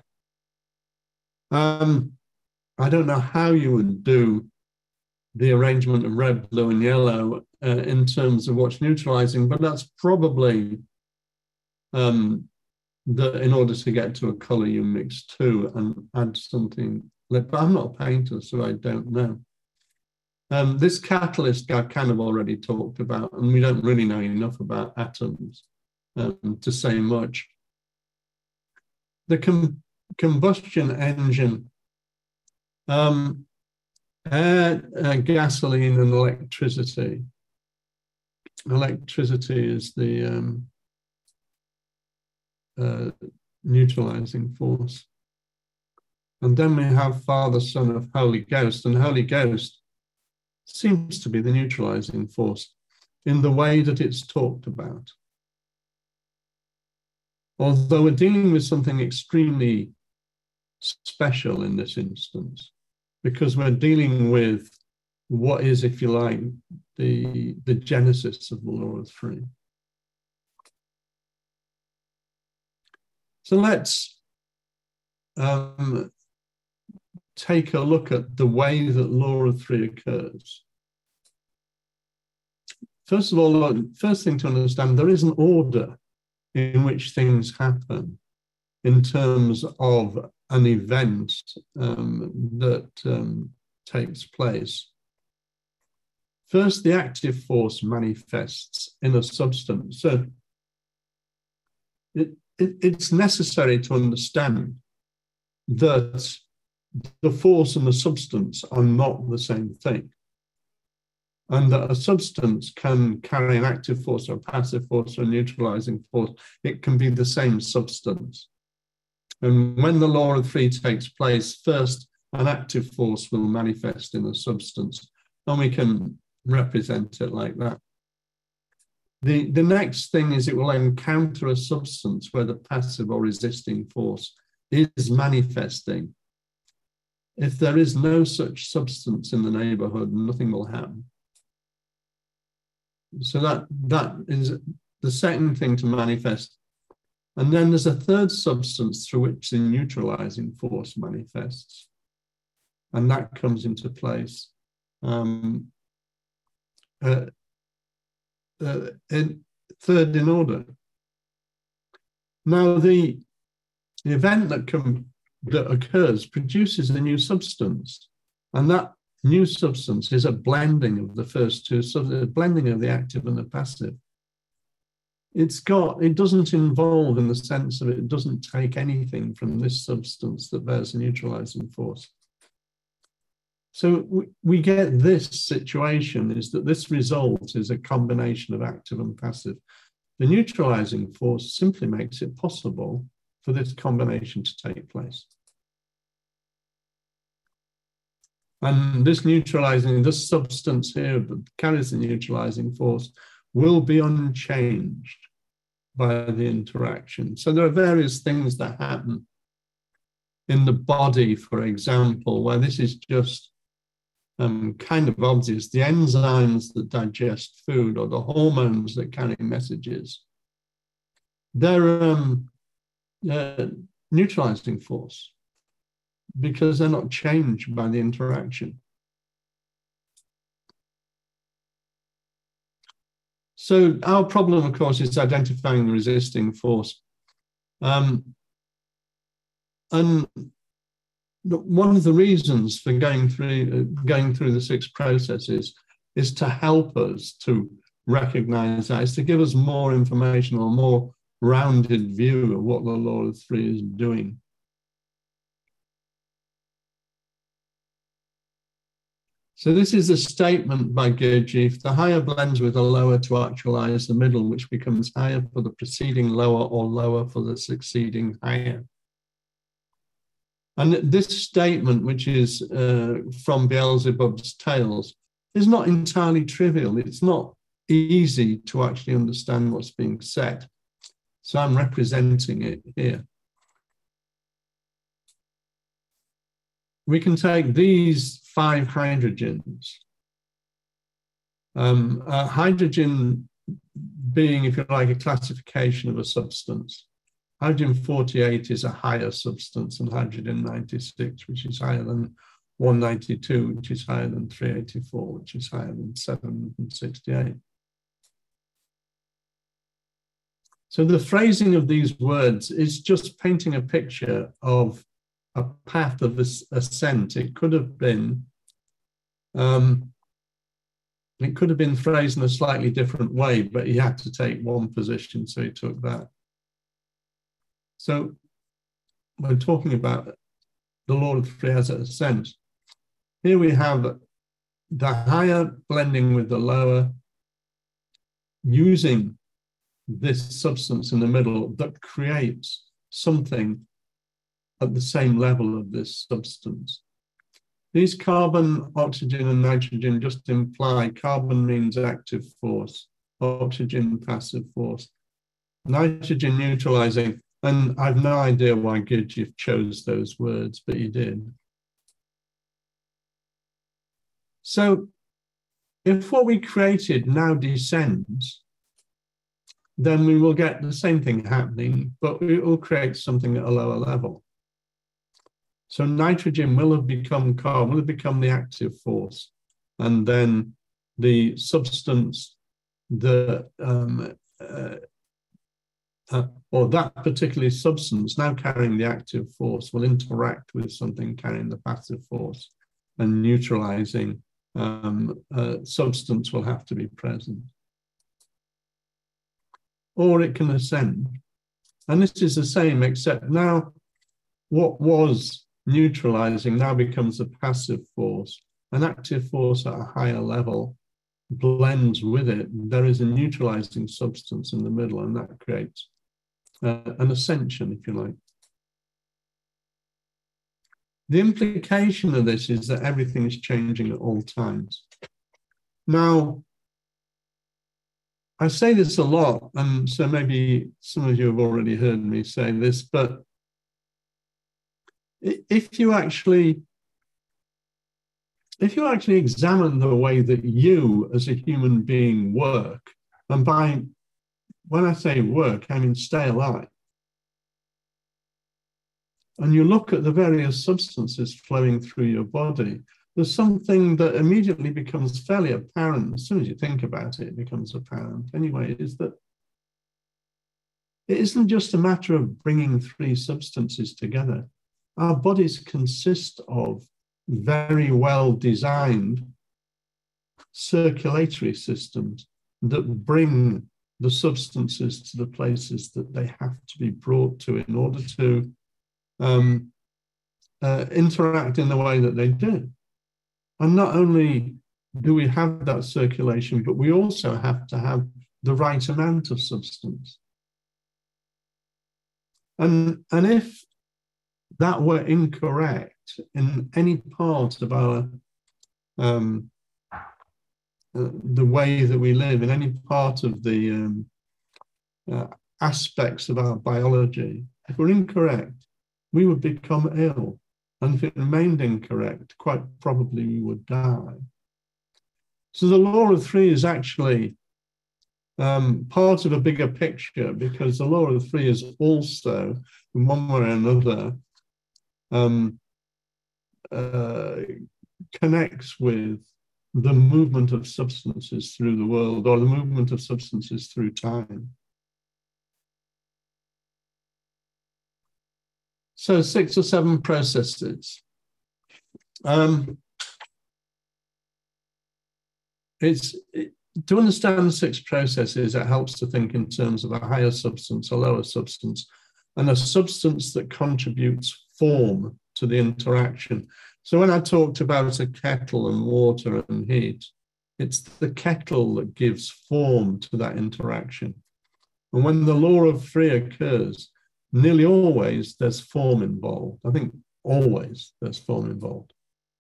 Um, I don't know how you would do the arrangement of red, blue, and yellow uh, in terms of what's neutralizing, but that's probably um, the, in order to get to a color, you mix two and add something. But I'm not a painter, so I don't know. Um, this catalyst I kind of already talked about, and we don't really know enough about atoms um, to say much. The com combustion engine, um, air, uh, gasoline, and electricity. Electricity is the um, uh, neutralizing force. And then we have Father, Son, of Holy Ghost, and Holy Ghost seems to be the neutralizing force in the way that it's talked about. Although we're dealing with something extremely special in this instance, because we're dealing with what is, if you like, the, the genesis of the law of three. So let's um, take a look at the way that law of three occurs. First of all, first thing to understand, there is an order in which things happen in terms of an event um, that um, takes place. First, the active force manifests in a substance. So it, it, it's necessary to understand that the force and the substance are not the same thing, and that a substance can carry an active force or a passive force or a neutralizing force. It can be the same substance. And when the law of three takes place, first, an active force will manifest in a substance, and we can represent it like that. The, the next thing is it will encounter a substance where the passive or resisting force is manifesting. If there is no such substance in the neighborhood, nothing will happen. So that, that is the second thing to manifest. And then there's a third substance through which the neutralizing force manifests. And that comes into place. Um, uh, uh, in, third in order. Now, the, the event that, come, that occurs produces a new substance. And that new substance is a blending of the first two, so the blending of the active and the passive. it's got, it doesn't involve in the sense of it doesn't take anything from this substance that bears a neutralizing force. So we, we get this situation is that this result is a combination of active and passive. The neutralizing force simply makes it possible for this combination to take place. And this neutralizing, this substance here that carries the neutralizing force will be unchanged by the interaction. So there are various things that happen in the body, for example, where this is just um, kind of obvious. The enzymes that digest food or the hormones that carry messages, they're um, uh, neutralizing force because they're not changed by the interaction. So our problem, of course, is identifying the resisting force. Um, and one of the reasons for going through, uh, going through the six processes is to help us to recognize that, is to give us more information or more rounded view of what the law of three is doing. So this is a statement by Gurdjieff: the higher blends with the lower to actualize the middle, which becomes higher for the preceding lower or lower for the succeeding higher. And this statement, which is uh, from Beelzebub's Tales, is not entirely trivial. It's not easy to actually understand what's being said. So I'm representing it here. We can take these five hydrogens. Um, uh, hydrogen being, if you like, a classification of a substance. Hydrogen forty-eight is a higher substance than hydrogen ninety-six, which is higher than one ninety-two, which is higher than three eighty-four, which is higher than seven sixty-eight. So the phrasing of these words is just painting a picture of a path of ascent. It could have been, um, it could have been phrased in a slightly different way, but he had to take one position, so he took that. So we're talking about the law of three as an ascent. Here we have the higher blending with the lower, using this substance in the middle that creates something at the same level of this substance. These carbon, oxygen, and nitrogen just imply carbon means active force, oxygen passive force, nitrogen neutralizing. And I've no idea why Gurdjieff chose those words, but he did. So if what we created now descends, then we will get the same thing happening, but it will create something at a lower level. So nitrogen will have become carbon, will have become the active force. And then the substance, the um, uh, uh, or that particular substance now carrying the active force will interact with something carrying the passive force, and neutralizing um, uh, substance will have to be present. Or it can ascend. And this is the same, except now what was neutralizing now becomes a passive force. An active force at a higher level blends with it. There is a neutralizing substance in the middle, and that creates uh, an ascension, if you like. The implication of this is that everything is changing at all times. Now, I say this a lot, and so maybe some of you have already heard me say this, but if you actually, if you actually examine the way that you as a human being work, and by, when I say work, I mean stay alive, and you look at the various substances flowing through your body, there's something that immediately becomes fairly apparent. As soon as you think about it, it becomes apparent. Anyway, is that it isn't just a matter of bringing three substances together. Our bodies consist of very well designed circulatory systems that bring the substances to the places that they have to be brought to in order to um, uh, interact in the way that they do. And not only do we have that circulation, but we also have to have the right amount of substance. And, and if that were incorrect in any part of our um, uh, the way that we live, in any part of the um, uh, aspects of our biology, if we're incorrect, we would become ill. And if it remained incorrect, quite probably we would die. So the law of three is actually um, part of a bigger picture, because the law of three is also, in one way or another, um, uh, connects with the movement of substances through the world, or the movement of substances through time. So six or seven processes. Um, it's it, to understand the six processes, it helps to think in terms of a higher substance, a lower substance, and a substance that contributes form to the interaction. So when I talked about a kettle and water and heat, it's the kettle that gives form to that interaction. And when the law of three occurs, nearly always there's form involved. I think always there's form involved.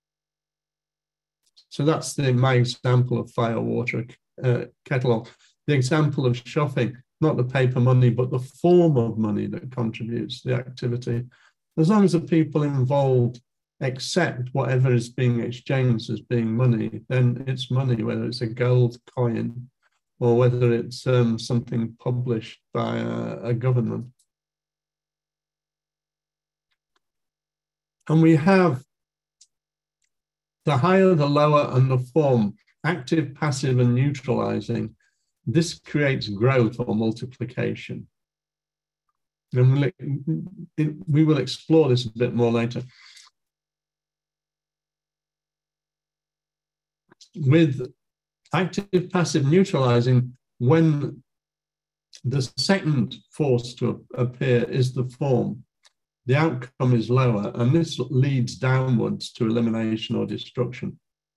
So that's the, my example of fire, water, uh, kettle. The example of shopping, not the paper money, but the form of money that contributes to the activity. As long as the people involved accept whatever is being exchanged as being money, then it's money, whether it's a gold coin or whether it's um, something published by a, a government. And we have the higher, the lower, and the form, active, passive, and neutralizing. This creates growth or multiplication. And we'll, we will explore this a bit more later. With active, passive, neutralizing, when the second force to appear is the form, the outcome is lower, and this leads downwards to elimination or destruction.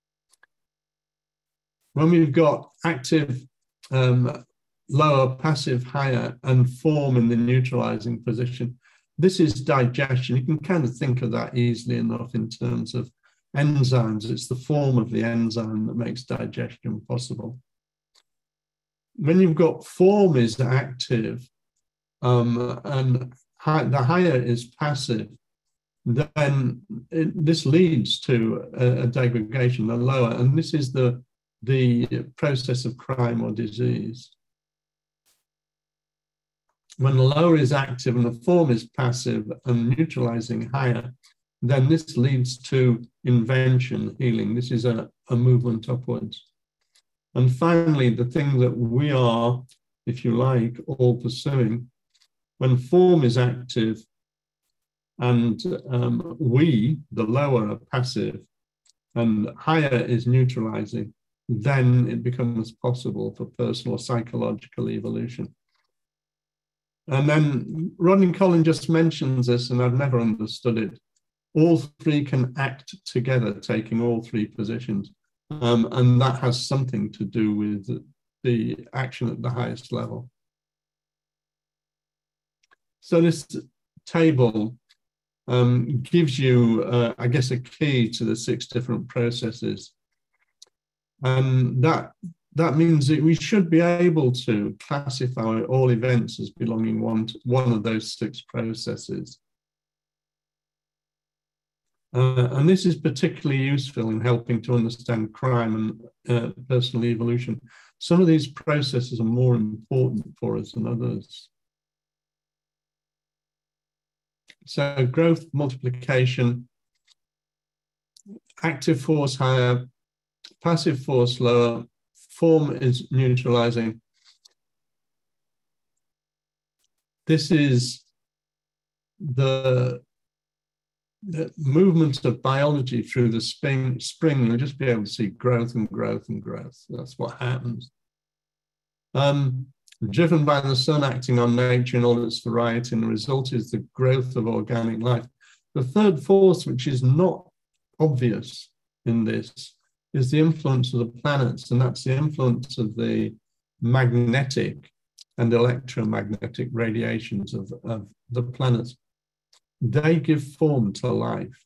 When we've got active, um, lower, passive, higher, and form in the neutralizing position, this is digestion. You can kind of think of that easily enough in terms of enzymes. It's the form of the enzyme that makes digestion possible. When you've got form is active um, and high, the higher is passive, then it, this leads to a, a degradation, the lower, and this is the, the process of crime or disease. When the lower is active and the form is passive and neutralizing higher, then this leads to invention, healing. This is a, a movement upwards. And finally, the thing that we are, if you like, all pursuing, when form is active and um, we, the lower, are passive and higher is neutralizing, then it becomes possible for personal psychological evolution. And then Rodney Collin just mentions this, and I've never understood it. All three can act together, taking all three positions. Um, and that has something to do with the action at the highest level. So this table um, gives you, uh, I guess, a key to the six different processes. And that, that means that we should be able to classify all events as belonging one to one of those six processes. Uh, and this is particularly useful in helping to understand crime and uh, personal evolution. Some of these processes are more important for us than others. So growth, multiplication, active force higher, passive force lower, form is neutralizing. This is the the movement of biology through the spring, spring, you'll just be able to see growth and growth and growth. That's what happens. Um, driven by the sun acting on nature in all its variety, and the result is the growth of organic life. The third force, which is not obvious in this, is the influence of the planets, and that's the influence of the magnetic and electromagnetic radiations of, of the planets. They give form to life.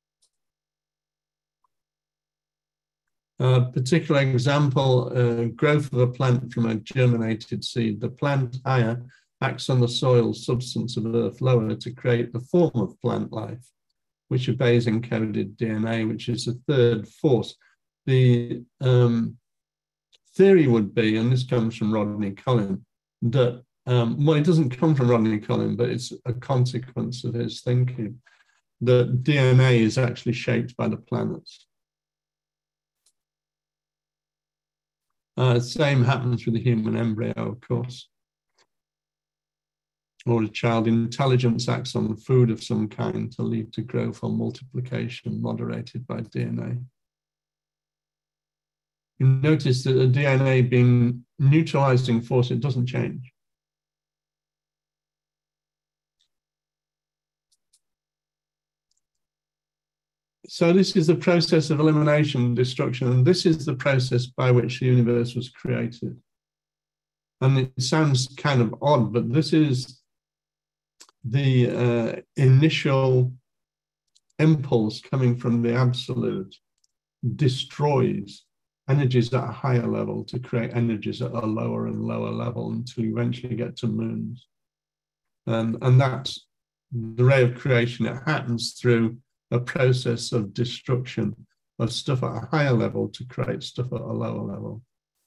A particular example, uh, growth of a plant from a germinated seed. The plant higher acts on the soil substance of earth lower to create the form of plant life, which obeys encoded D N A, which is the third force. The um, theory would be, and this comes from Rodney Collin, that, um, well, it doesn't come from Rodney Collin, but it's a consequence of his thinking, that D N A is actually shaped by the planets. Uh, same happens with the human embryo, of course. Or a child, intelligence acts on food of some kind to lead to growth or multiplication moderated by D N A. You notice that the D N A being neutralizing force, it doesn't change. So this is the process of elimination and destruction, and this is the process by which the universe was created. And it sounds kind of odd, but this is the uh, initial impulse coming from the absolute, destroys energies at a higher level to create energies at a lower and lower level until you eventually get to moons. And, and that's the ray of creation. It happens through a process of destruction of stuff at a higher level to create stuff at a lower level.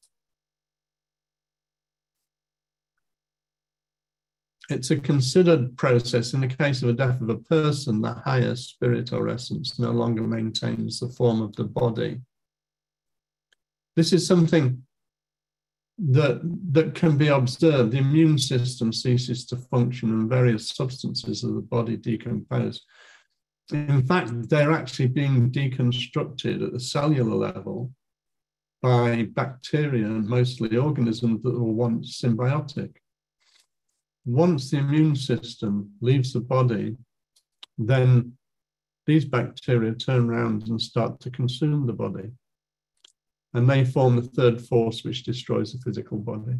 It's a considered process. In the case of a death of a person, the higher spirit or essence no longer maintains the form of the body. This is something that, that can be observed. The immune system ceases to function and various substances of the body decompose. In fact, they're actually being deconstructed at the cellular level by bacteria and mostly organisms that were once symbiotic. Once the immune system leaves the body, then these bacteria turn around and start to consume the body. And they form the third force which destroys the physical body.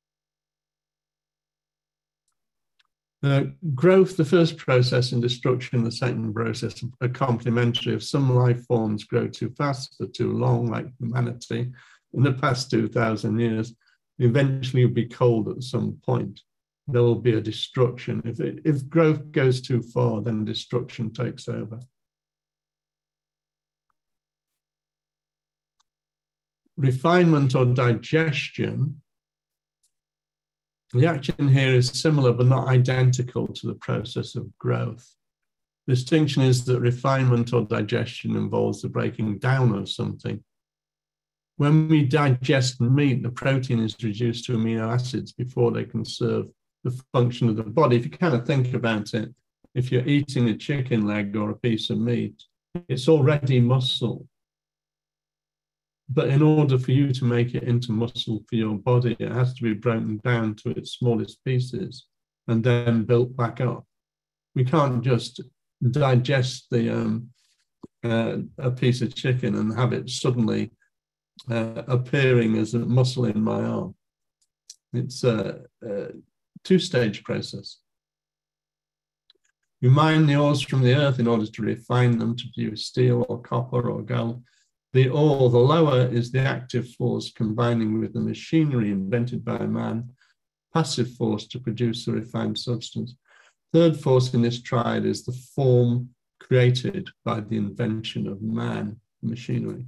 Uh, growth, the first process, and destruction, the second process, are complementary. If some life forms grow too fast or too long, like humanity, in the past two thousand years, eventually you'll be cold at some point. There will be a destruction. If, it, if growth goes too far, then destruction takes over. Refinement or digestion. The action here is similar but not identical to the process of growth. The distinction is that refinement or digestion involves the breaking down of something. When we digest meat, the protein is reduced to amino acids before they can serve the function of the body. If you kind of think about it, if you're eating a chicken leg or a piece of meat, it's already muscle. But in order for you to make it into muscle for your body, it has to be broken down to its smallest pieces and then built back up. We can't just digest the um, uh, a piece of chicken and have it suddenly uh, appearing as a muscle in my arm. It's a, a two-stage process. You mine the ores from the earth in order to refine them to produce steel or copper or gold. The ore, the lower, is the active force combining with the machinery invented by man, passive force to produce the refined substance. Third force in this triad is the form created by the invention of man, machinery.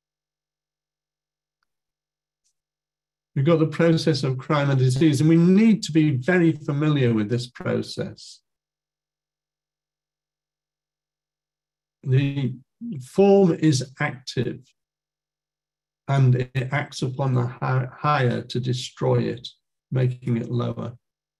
We've got the process of crime and disease, and we need to be very familiar with this process. The form is active, and it acts upon the higher to destroy it, making it lower.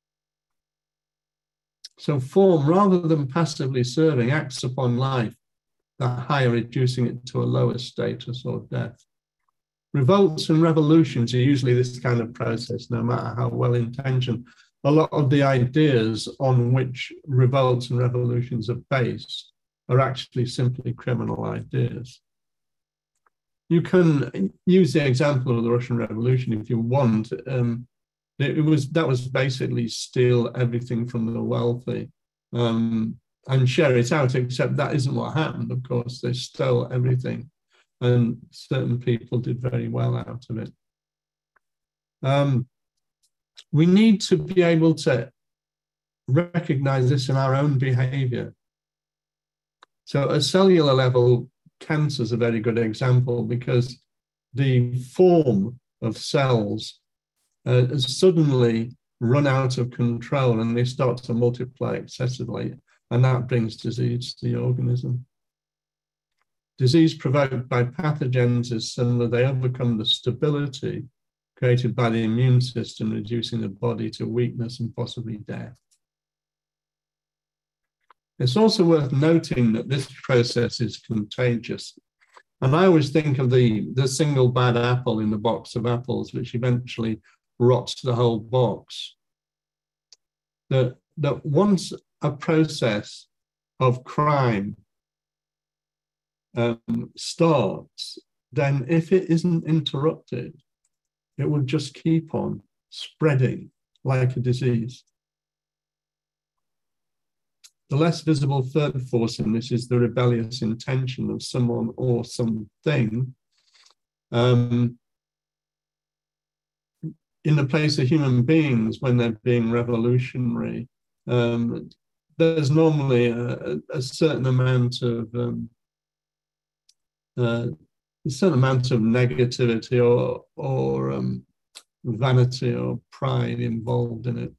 So form, rather than passively serving, acts upon life, the higher, reducing it to a lower status or death. Revolts and revolutions are usually this kind of process, no matter how well intentioned. A lot of the ideas on which revolts and revolutions are based are actually simply criminal ideas. You can use the example of the Russian Revolution if you want. Um, it was that was basically steal everything from the wealthy um, and share it out, except that isn't what happened, of course. They stole everything, and certain people did very well out of it. Um, we need to be able to recognize this in our own behavior. So at a cellular level, cancer is a very good example, because the form of cells uh, has suddenly run out of control and they start to multiply excessively, and that brings disease to the organism. Disease provoked by pathogens is similar. They overcome the stability created by the immune system, reducing the body to weakness and possibly death. It's also worth noting that this process is contagious. And I always think of the, the single bad apple in the box of apples, which eventually rots the whole box. That, that once a process of crime um, starts, then if it isn't interrupted, it will just keep on spreading like a disease. The less visible third force in this is the rebellious intention of someone or something. Um, in the place of human beings, when they're being revolutionary, um, there's normally a, a certain amount of um, uh, a certain amount of negativity or or um, vanity or pride involved in it.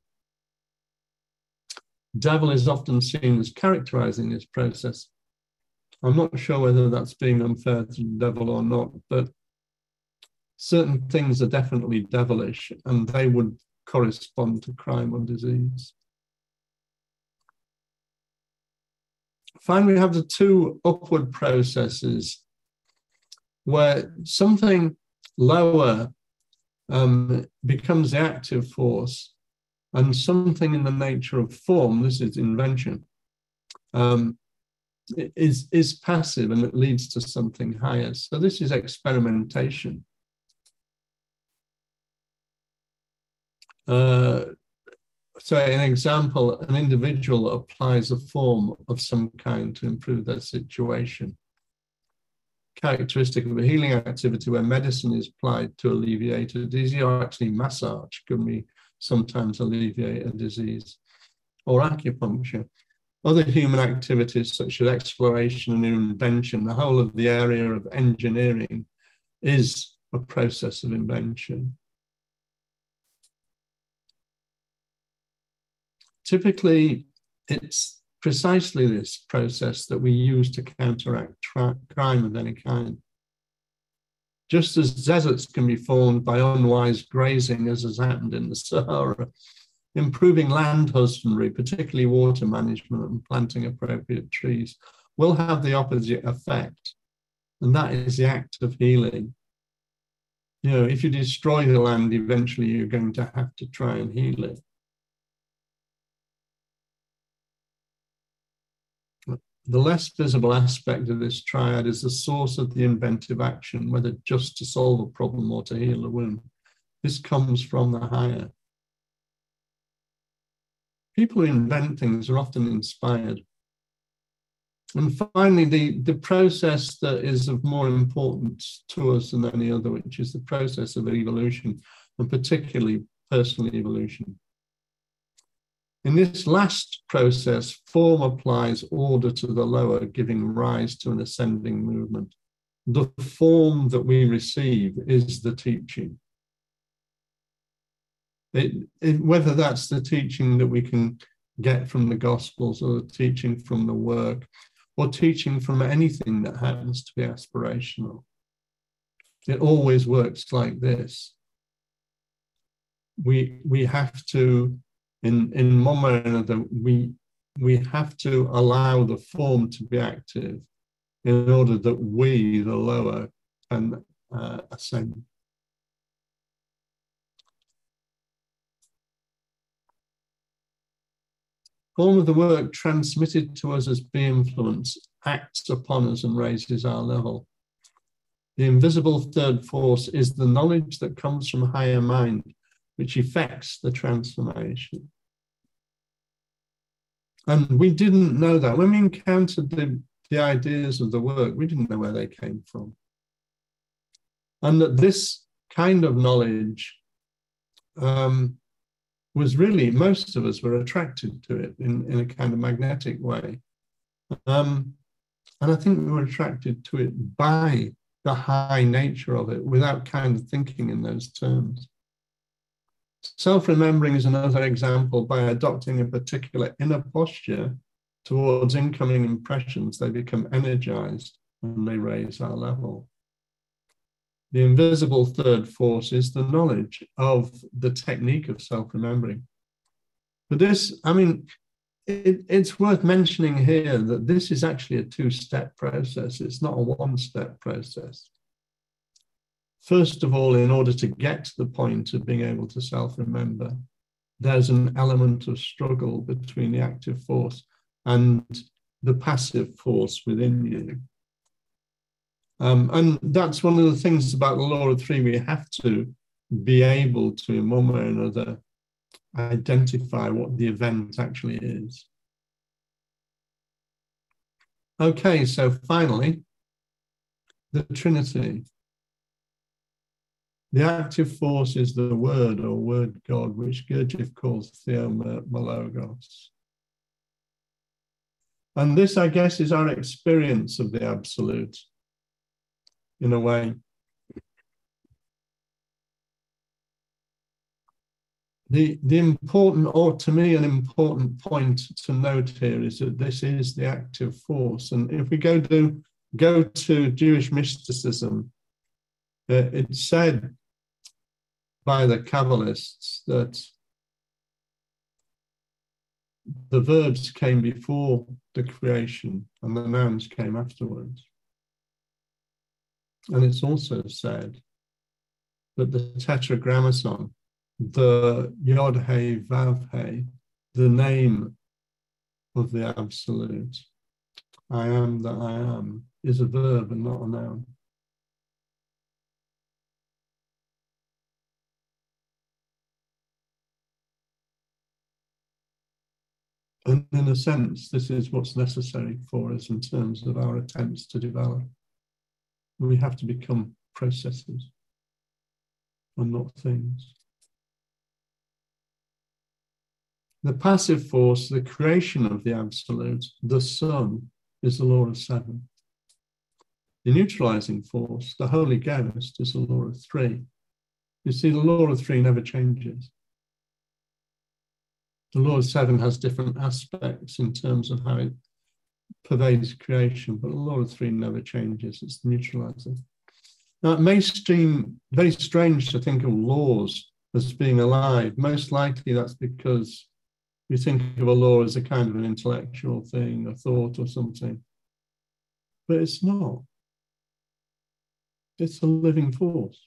Devil is often seen as characterizing this process. I'm not sure whether that's being unfair to the devil or not, but certain things are definitely devilish, and they would correspond to crime or disease. Finally, we have the two upward processes where something lower um, becomes the active force, and something in the nature of form, this is invention, um, is, is passive, and it leads to something higher. So this is experimentation. Uh, so an example, an individual applies a form of some kind to improve their situation. Characteristic of a healing activity where medicine is applied to alleviate a disease, or actually massage can be sometimes alleviate a disease, or acupuncture. Other human activities such as exploration and invention, the whole of the area of engineering is a process of invention. Typically, it's precisely this process that we use to counteract crime of any kind. Just as deserts can be formed by unwise grazing, as has happened in the Sahara, improving land husbandry, particularly water management and planting appropriate trees, will have the opposite effect. And that is the act of healing. You know, if you destroy the land, eventually you're going to have to try and heal it. The less visible aspect of this triad is the source of the inventive action, whether just to solve a problem or to heal a wound. This comes from the higher. People who invent things are often inspired. And finally, the, the process that is of more importance to us than any other, which is the process of evolution, and particularly personal evolution. In this last process, form applies order to the lower, giving rise to an ascending movement. The form that we receive is the teaching. It, it, whether that's the teaching that we can get from the Gospels, or the teaching from the work, or teaching from anything that happens to be aspirational. It always works like this. We, we have to In, in one way or another, we, we have to allow the form to be active in order that we, the lower, can uh, ascend. Form of the work transmitted to us as be-influence acts upon us and raises our level. The invisible third force is the knowledge that comes from higher mind, which effects the transformation. And we didn't know that. When we encountered the, the ideas of the work, we didn't know where they came from. And that this kind of knowledge um, was really, most of us were attracted to it in, in a kind of magnetic way. Um, and I think we were attracted to it by the high nature of it without kind of thinking in those terms. Self-remembering is another example. By adopting a particular inner posture towards incoming impressions, they become energized and they raise our level. The invisible third force is the knowledge of the technique of self-remembering. But this, I mean, it, it's worth mentioning here that this is actually a two-step process. It's not a one-step process. First of all, in order to get to the point of being able to self-remember, there's an element of struggle between the active force and the passive force within you. Um, and that's one of the things about the law of three. We have to be able to, in one way or another, identify what the event actually is. Okay, so finally, the Trinity. The active force is the word or word God, which Gurdjieff calls Theomologos. And this, I guess, is our experience of the absolute, in a way. The, the important, or to me, an important point to note here is that this is the active force. And if we go to, go to Jewish mysticism, uh, it's said by the Kabbalists that the verbs came before the creation and the nouns came afterwards. And it's also said that the Tetragrammaton, the Yod He Vav He, the name of the Absolute, I am that I am, is a verb and not a noun. And in a sense, this is what's necessary for us in terms of our attempts to develop. We have to become processes and not things. The passive force, the creation of the absolute, the sun, is the law of seven. The neutralizing force, the Holy Ghost, is the law of three. You see, the law of three never changes. The law of seven has different aspects in terms of how it pervades creation, but the law of three never changes. It's the neutralizer. Now, it may seem very strange to think of laws as being alive. Most likely that's because we think of a law as a kind of an intellectual thing, a thought or something. But it's not. It's a living force.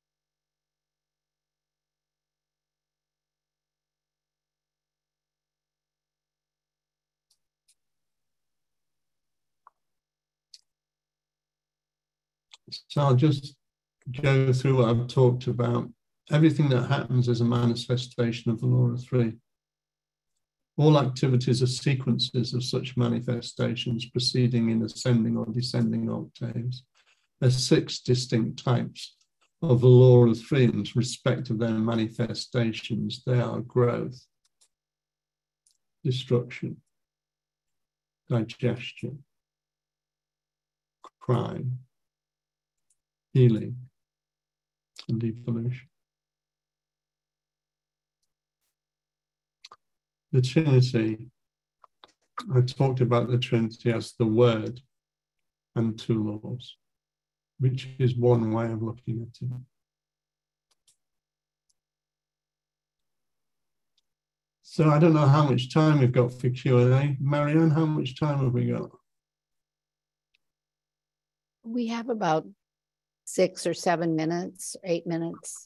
So I'll just go through what I've talked about. Everything that happens is a manifestation of the law of three. All activities are sequences of such manifestations proceeding in ascending or descending octaves. There's six distinct types of the law of three in respect of their manifestations. They are growth, destruction, digestion, crime, healing, and evolution. The Trinity, I talked about the Trinity as the Word and two laws, which is one way of looking at it. So I don't know how much time we've got for Q and A. Marianne, how much time have we got? We have about six or seven minutes, eight minutes?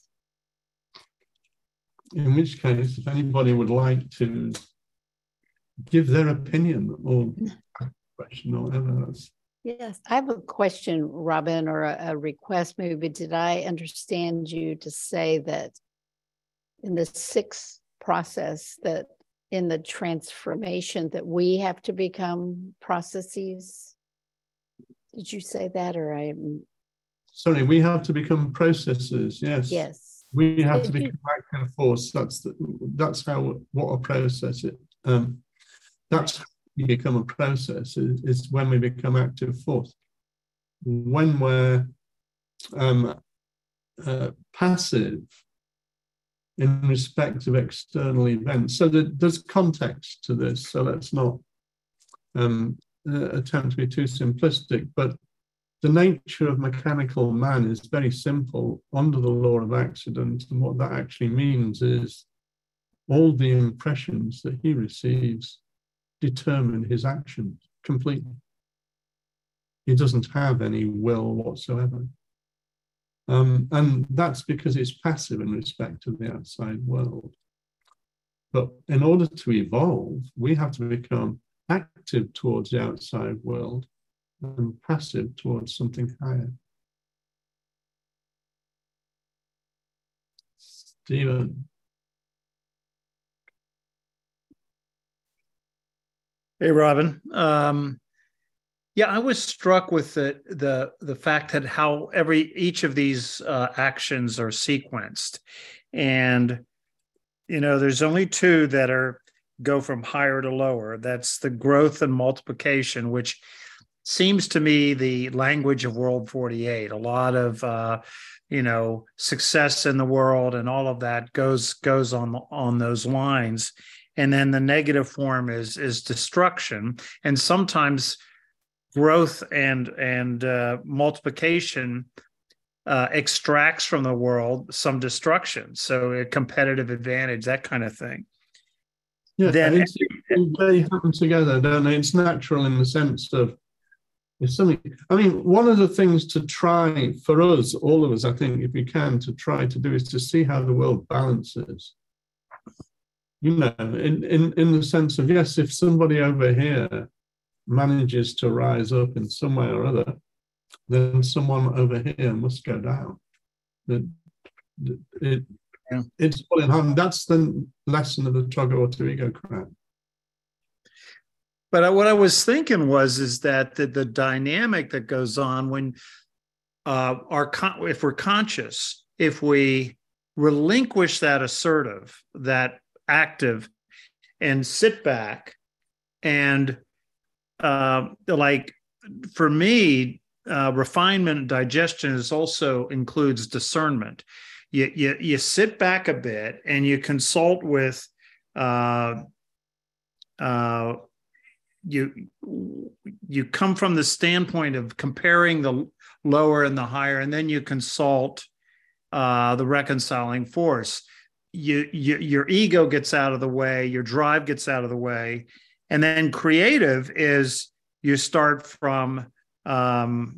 In which case, if anybody would like to give their opinion or question or whatever, that's... Yes, I have a question, Robin, or a, a request maybe. Did I understand you to say that in the sixth process, that in the transformation, that we have to become processes? Did you say that, or I am... Sorry, we have to become processes, yes. Yes. We have Did to you... become active force. That's the, that's how, what a process is. Um, that's how we become a process, is, is when we become active force. When we're um, uh, passive in respect of external events. So that there's context to this, so let's not um, uh, attempt to be too simplistic, but the nature of mechanical man is very simple under the law of accident, and what that actually means is all the impressions that he receives determine his actions completely. He doesn't have any will whatsoever. Um, and that's because it's passive in respect to the outside world. But in order to evolve, we have to become active towards the outside world and passive towards something higher. Stephen. Hey, Robin. Um, yeah, I was struck with the the the fact that how every each of these uh, actions are sequenced, and you know, there's only two that are go from higher to lower. That's the growth and multiplication, which seems to me the language of World forty-eight. A lot of uh, you know, success in the world and all of that goes goes on on those lines. And then the negative form is is destruction, and sometimes growth and and uh, multiplication uh, extracts from the world some destruction. So a competitive advantage, that kind of thing. Yeah, then it's, they happen together, don't they? It's natural in the sense of it's something. I mean, one of the things to try for us, all of us, I think, if we can, to try to do is to see how the world balances. You know, in, in, in the sense of, yes, if somebody over here manages to rise up in some way or other, then someone over here must go down. It, it, yeah. It's all in hand. That's the lesson of the tug or two ego crap. But what I was thinking was, is that the, the dynamic that goes on when uh, our con- if we're conscious, if we relinquish that assertive, that active, and sit back and uh, like for me, uh, refinement and digestion is also includes discernment. You, you, you sit back a bit and you consult with uh, uh, you you come from the standpoint of comparing the lower and the higher, and then you consult uh, the reconciling force. You, you, your ego gets out of the way, your drive gets out of the way, and then creative is you start from um,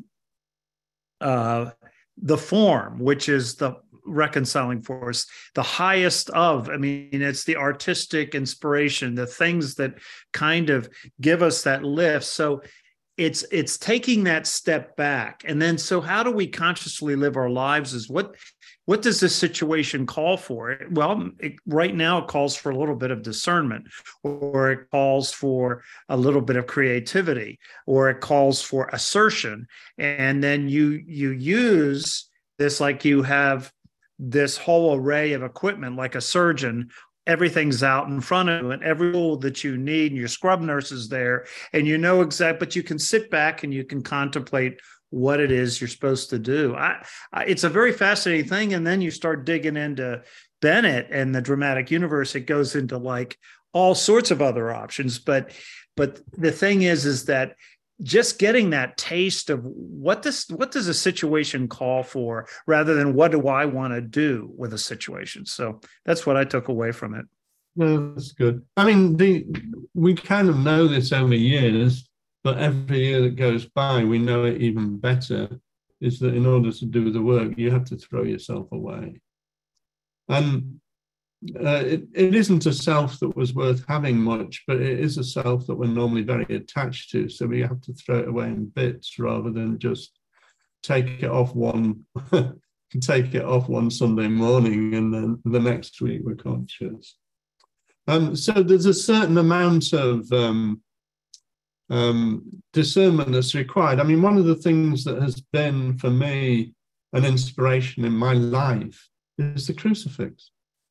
uh, the form, which is the reconciling force, the highest of. I mean, it's the artistic inspiration, the things that kind of give us that lift. So it's it's taking that step back, and then so how do we consciously live our lives? Is what what does this situation call for? Well, it, right now it calls for a little bit of discernment, or it calls for a little bit of creativity, or it calls for assertion, and then you you use this like you have this whole array of equipment, like a surgeon. Everything's out in front of you, and every tool that you need, and your scrub nurse is there, and you know exactly, but you can sit back and you can contemplate what it is you're supposed to do. I, I, it's a very fascinating thing. And then you start digging into Bennett and the dramatic universe. It goes into like all sorts of other options. But, but the thing is, is that just getting that taste of what this, what does a situation call for, rather than what do I want to do with a situation. So that's what I took away from it. No, that's good. I mean, the we kind of know this over years, but every year that goes by, we know it even better. is that in order to do the work, you have to throw yourself away. And uh, it, it isn't a self that was worth having much, but it is a self that we're normally very attached to. So we have to throw it away in bits rather than just take it off one, take it off one Sunday morning, and then the next week we're conscious. Um, so there's a certain amount of um, um, discernment that's required. I mean, one of the things that has been for me an inspiration in my life is the crucifix.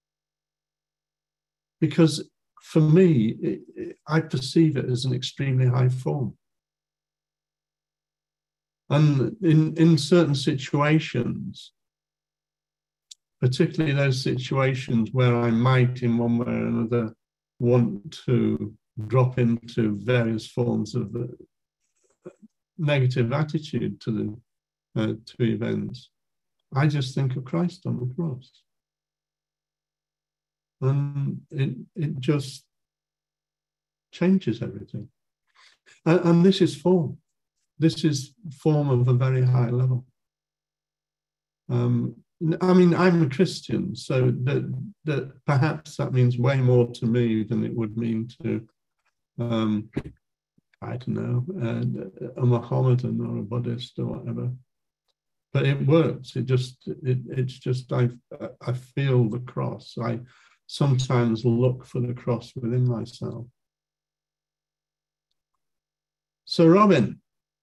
Because for me, it, it, I perceive it as an extremely high form. And in, in certain situations, particularly those situations where I might in one way or another want to drop into various forms of uh, negative attitude to the uh, to events, I just think of Christ on the cross. And it, it just changes everything. And, and this is form. This is form of a very high level. Um, I mean, I'm a Christian, so that, that perhaps that means way more to me than it would mean to, um, I don't know, uh, a Mohammedan or a Buddhist or whatever. But it works. It just, it, it's just, I, I feel the cross. I sometimes look for the cross within myself. So, Robin.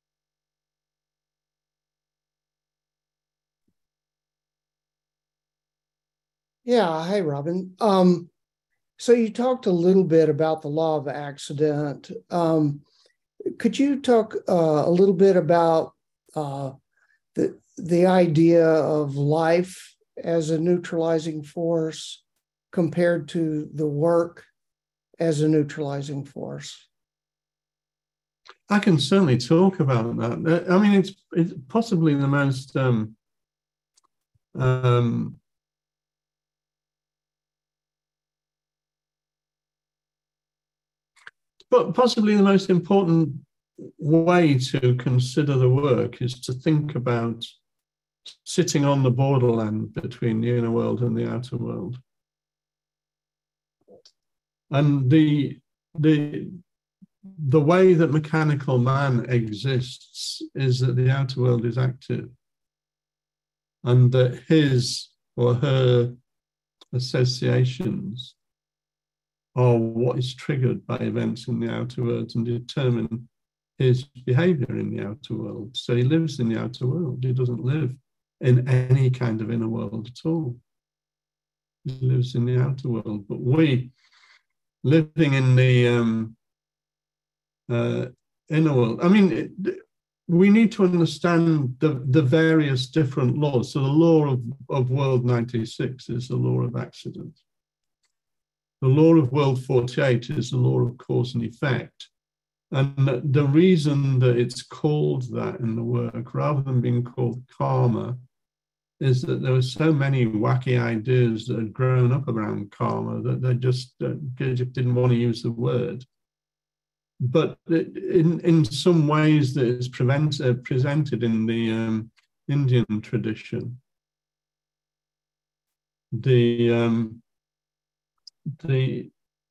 Yeah, hi, Robin. Um, so you talked a little bit about the law of accident. Um, could you talk uh, a little bit about uh, the the idea of life as a neutralizing force compared to the work as a neutralizing force? I can certainly talk about that. I mean, it's it's possibly the most um, um, but possibly the most important way to consider the work is to think about sitting on the borderland between the inner world and the outer world. And the, the, the way that mechanical man exists is that the outer world is active, and that his or her associations are what is triggered by events in the outer world and determine his behavior in the outer world. So he lives in the outer world. He doesn't live in any kind of inner world at all. He lives in the outer world. But we, living in the um, uh, inner world, I mean, it, we need to understand the, the various different laws. So the law of, of World ninety-six is the law of accident. The law of World forty-eight is the law of cause and effect. And the reason that it's called that in the work, rather than being called karma, is that there were so many wacky ideas that had grown up around karma that they just, uh, just didn't want to use the word. But in, in some ways that is prevent, uh, presented in the um, Indian tradition, the um, the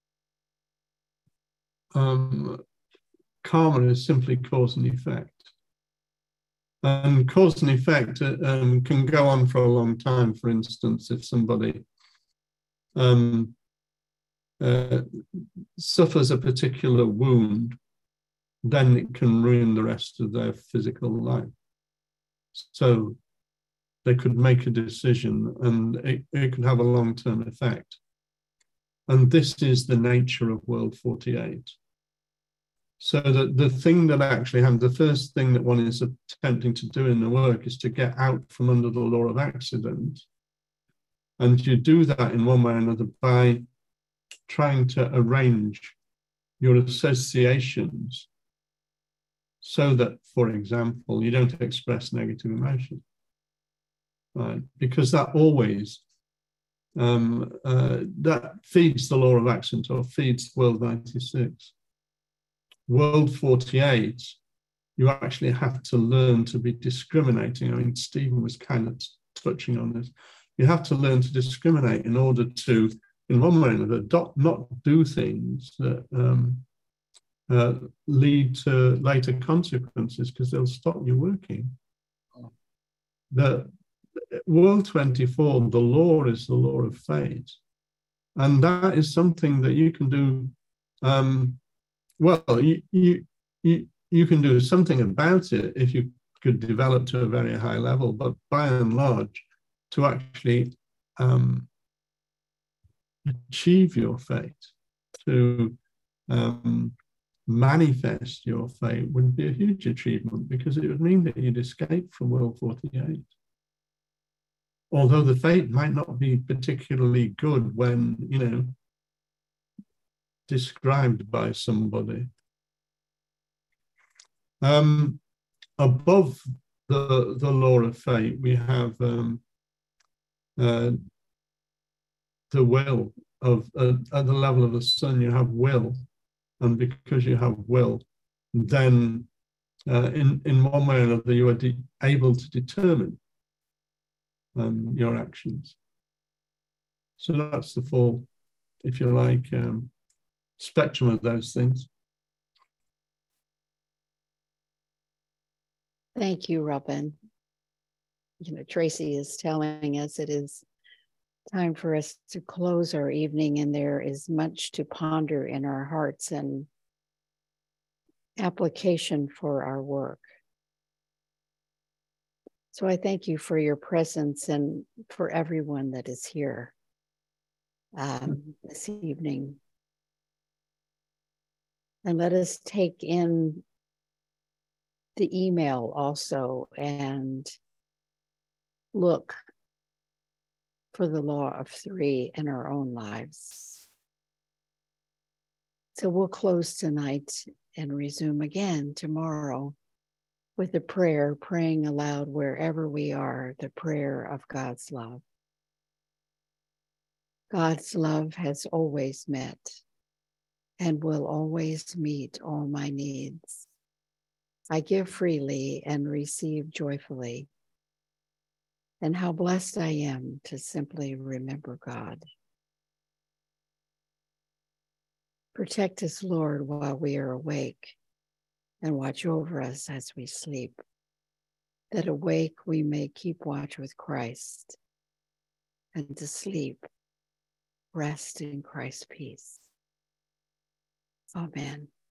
um, karma is simply cause and effect. And cause and effect um, can go on for a long time. For instance, if somebody um, uh, suffers a particular wound, then it can ruin the rest of their physical life. So they could make a decision and it, it could have a long-term effect. And this is the nature of World forty-eight. So that the thing that actually happened, the first thing that one is attempting to do in the work is to get out from under the law of accident. And you do that in one way or another by trying to arrange your associations so that, for example, you don't express negative emotion, right? Because that always, um, uh, that feeds the law of accident or feeds World ninety-six. World forty-eight, you actually have to learn to be discriminating. I mean, Stephen was kind of touching on this. You have to learn to discriminate in order to, in one way or another, not, not do things that um, uh, lead to later consequences, because they'll stop you working. The World twenty-four, the law is the law of fate. And that is something that you can do, um, well, you, you, you, you can do something about it if you could develop to a very high level, but by and large, to actually um, achieve your fate, to um, manifest your fate would be a huge achievement, because it would mean that you'd escape from World forty-eight. Although the fate might not be particularly good when, you know, described by somebody. Um, above the, the law of fate, we have um, uh, the will of, uh, at the level of the sun, you have will. And because you have will, then uh, in, in one way or another, you are able to determine um, your actions. So that's the full, if you like, um, spectrum of those things. Thank you, Robin. You know, Tracy is telling us it is time for us to close our evening, and there is much to ponder in our hearts and application for our work. So I thank you for your presence and for everyone that is here um, this evening. And let us take in the email also and look for the law of three in our own lives. So we'll close tonight and resume again tomorrow with a prayer, praying aloud wherever we are, the prayer of God's love. God's love has always met and will always meet all my needs. I give freely and receive joyfully. And how blessed I am to simply remember God. Protect us, Lord, while we are awake, and watch over us as we sleep, that awake we may keep watch with Christ, and to sleep, rest in Christ's peace. Amen.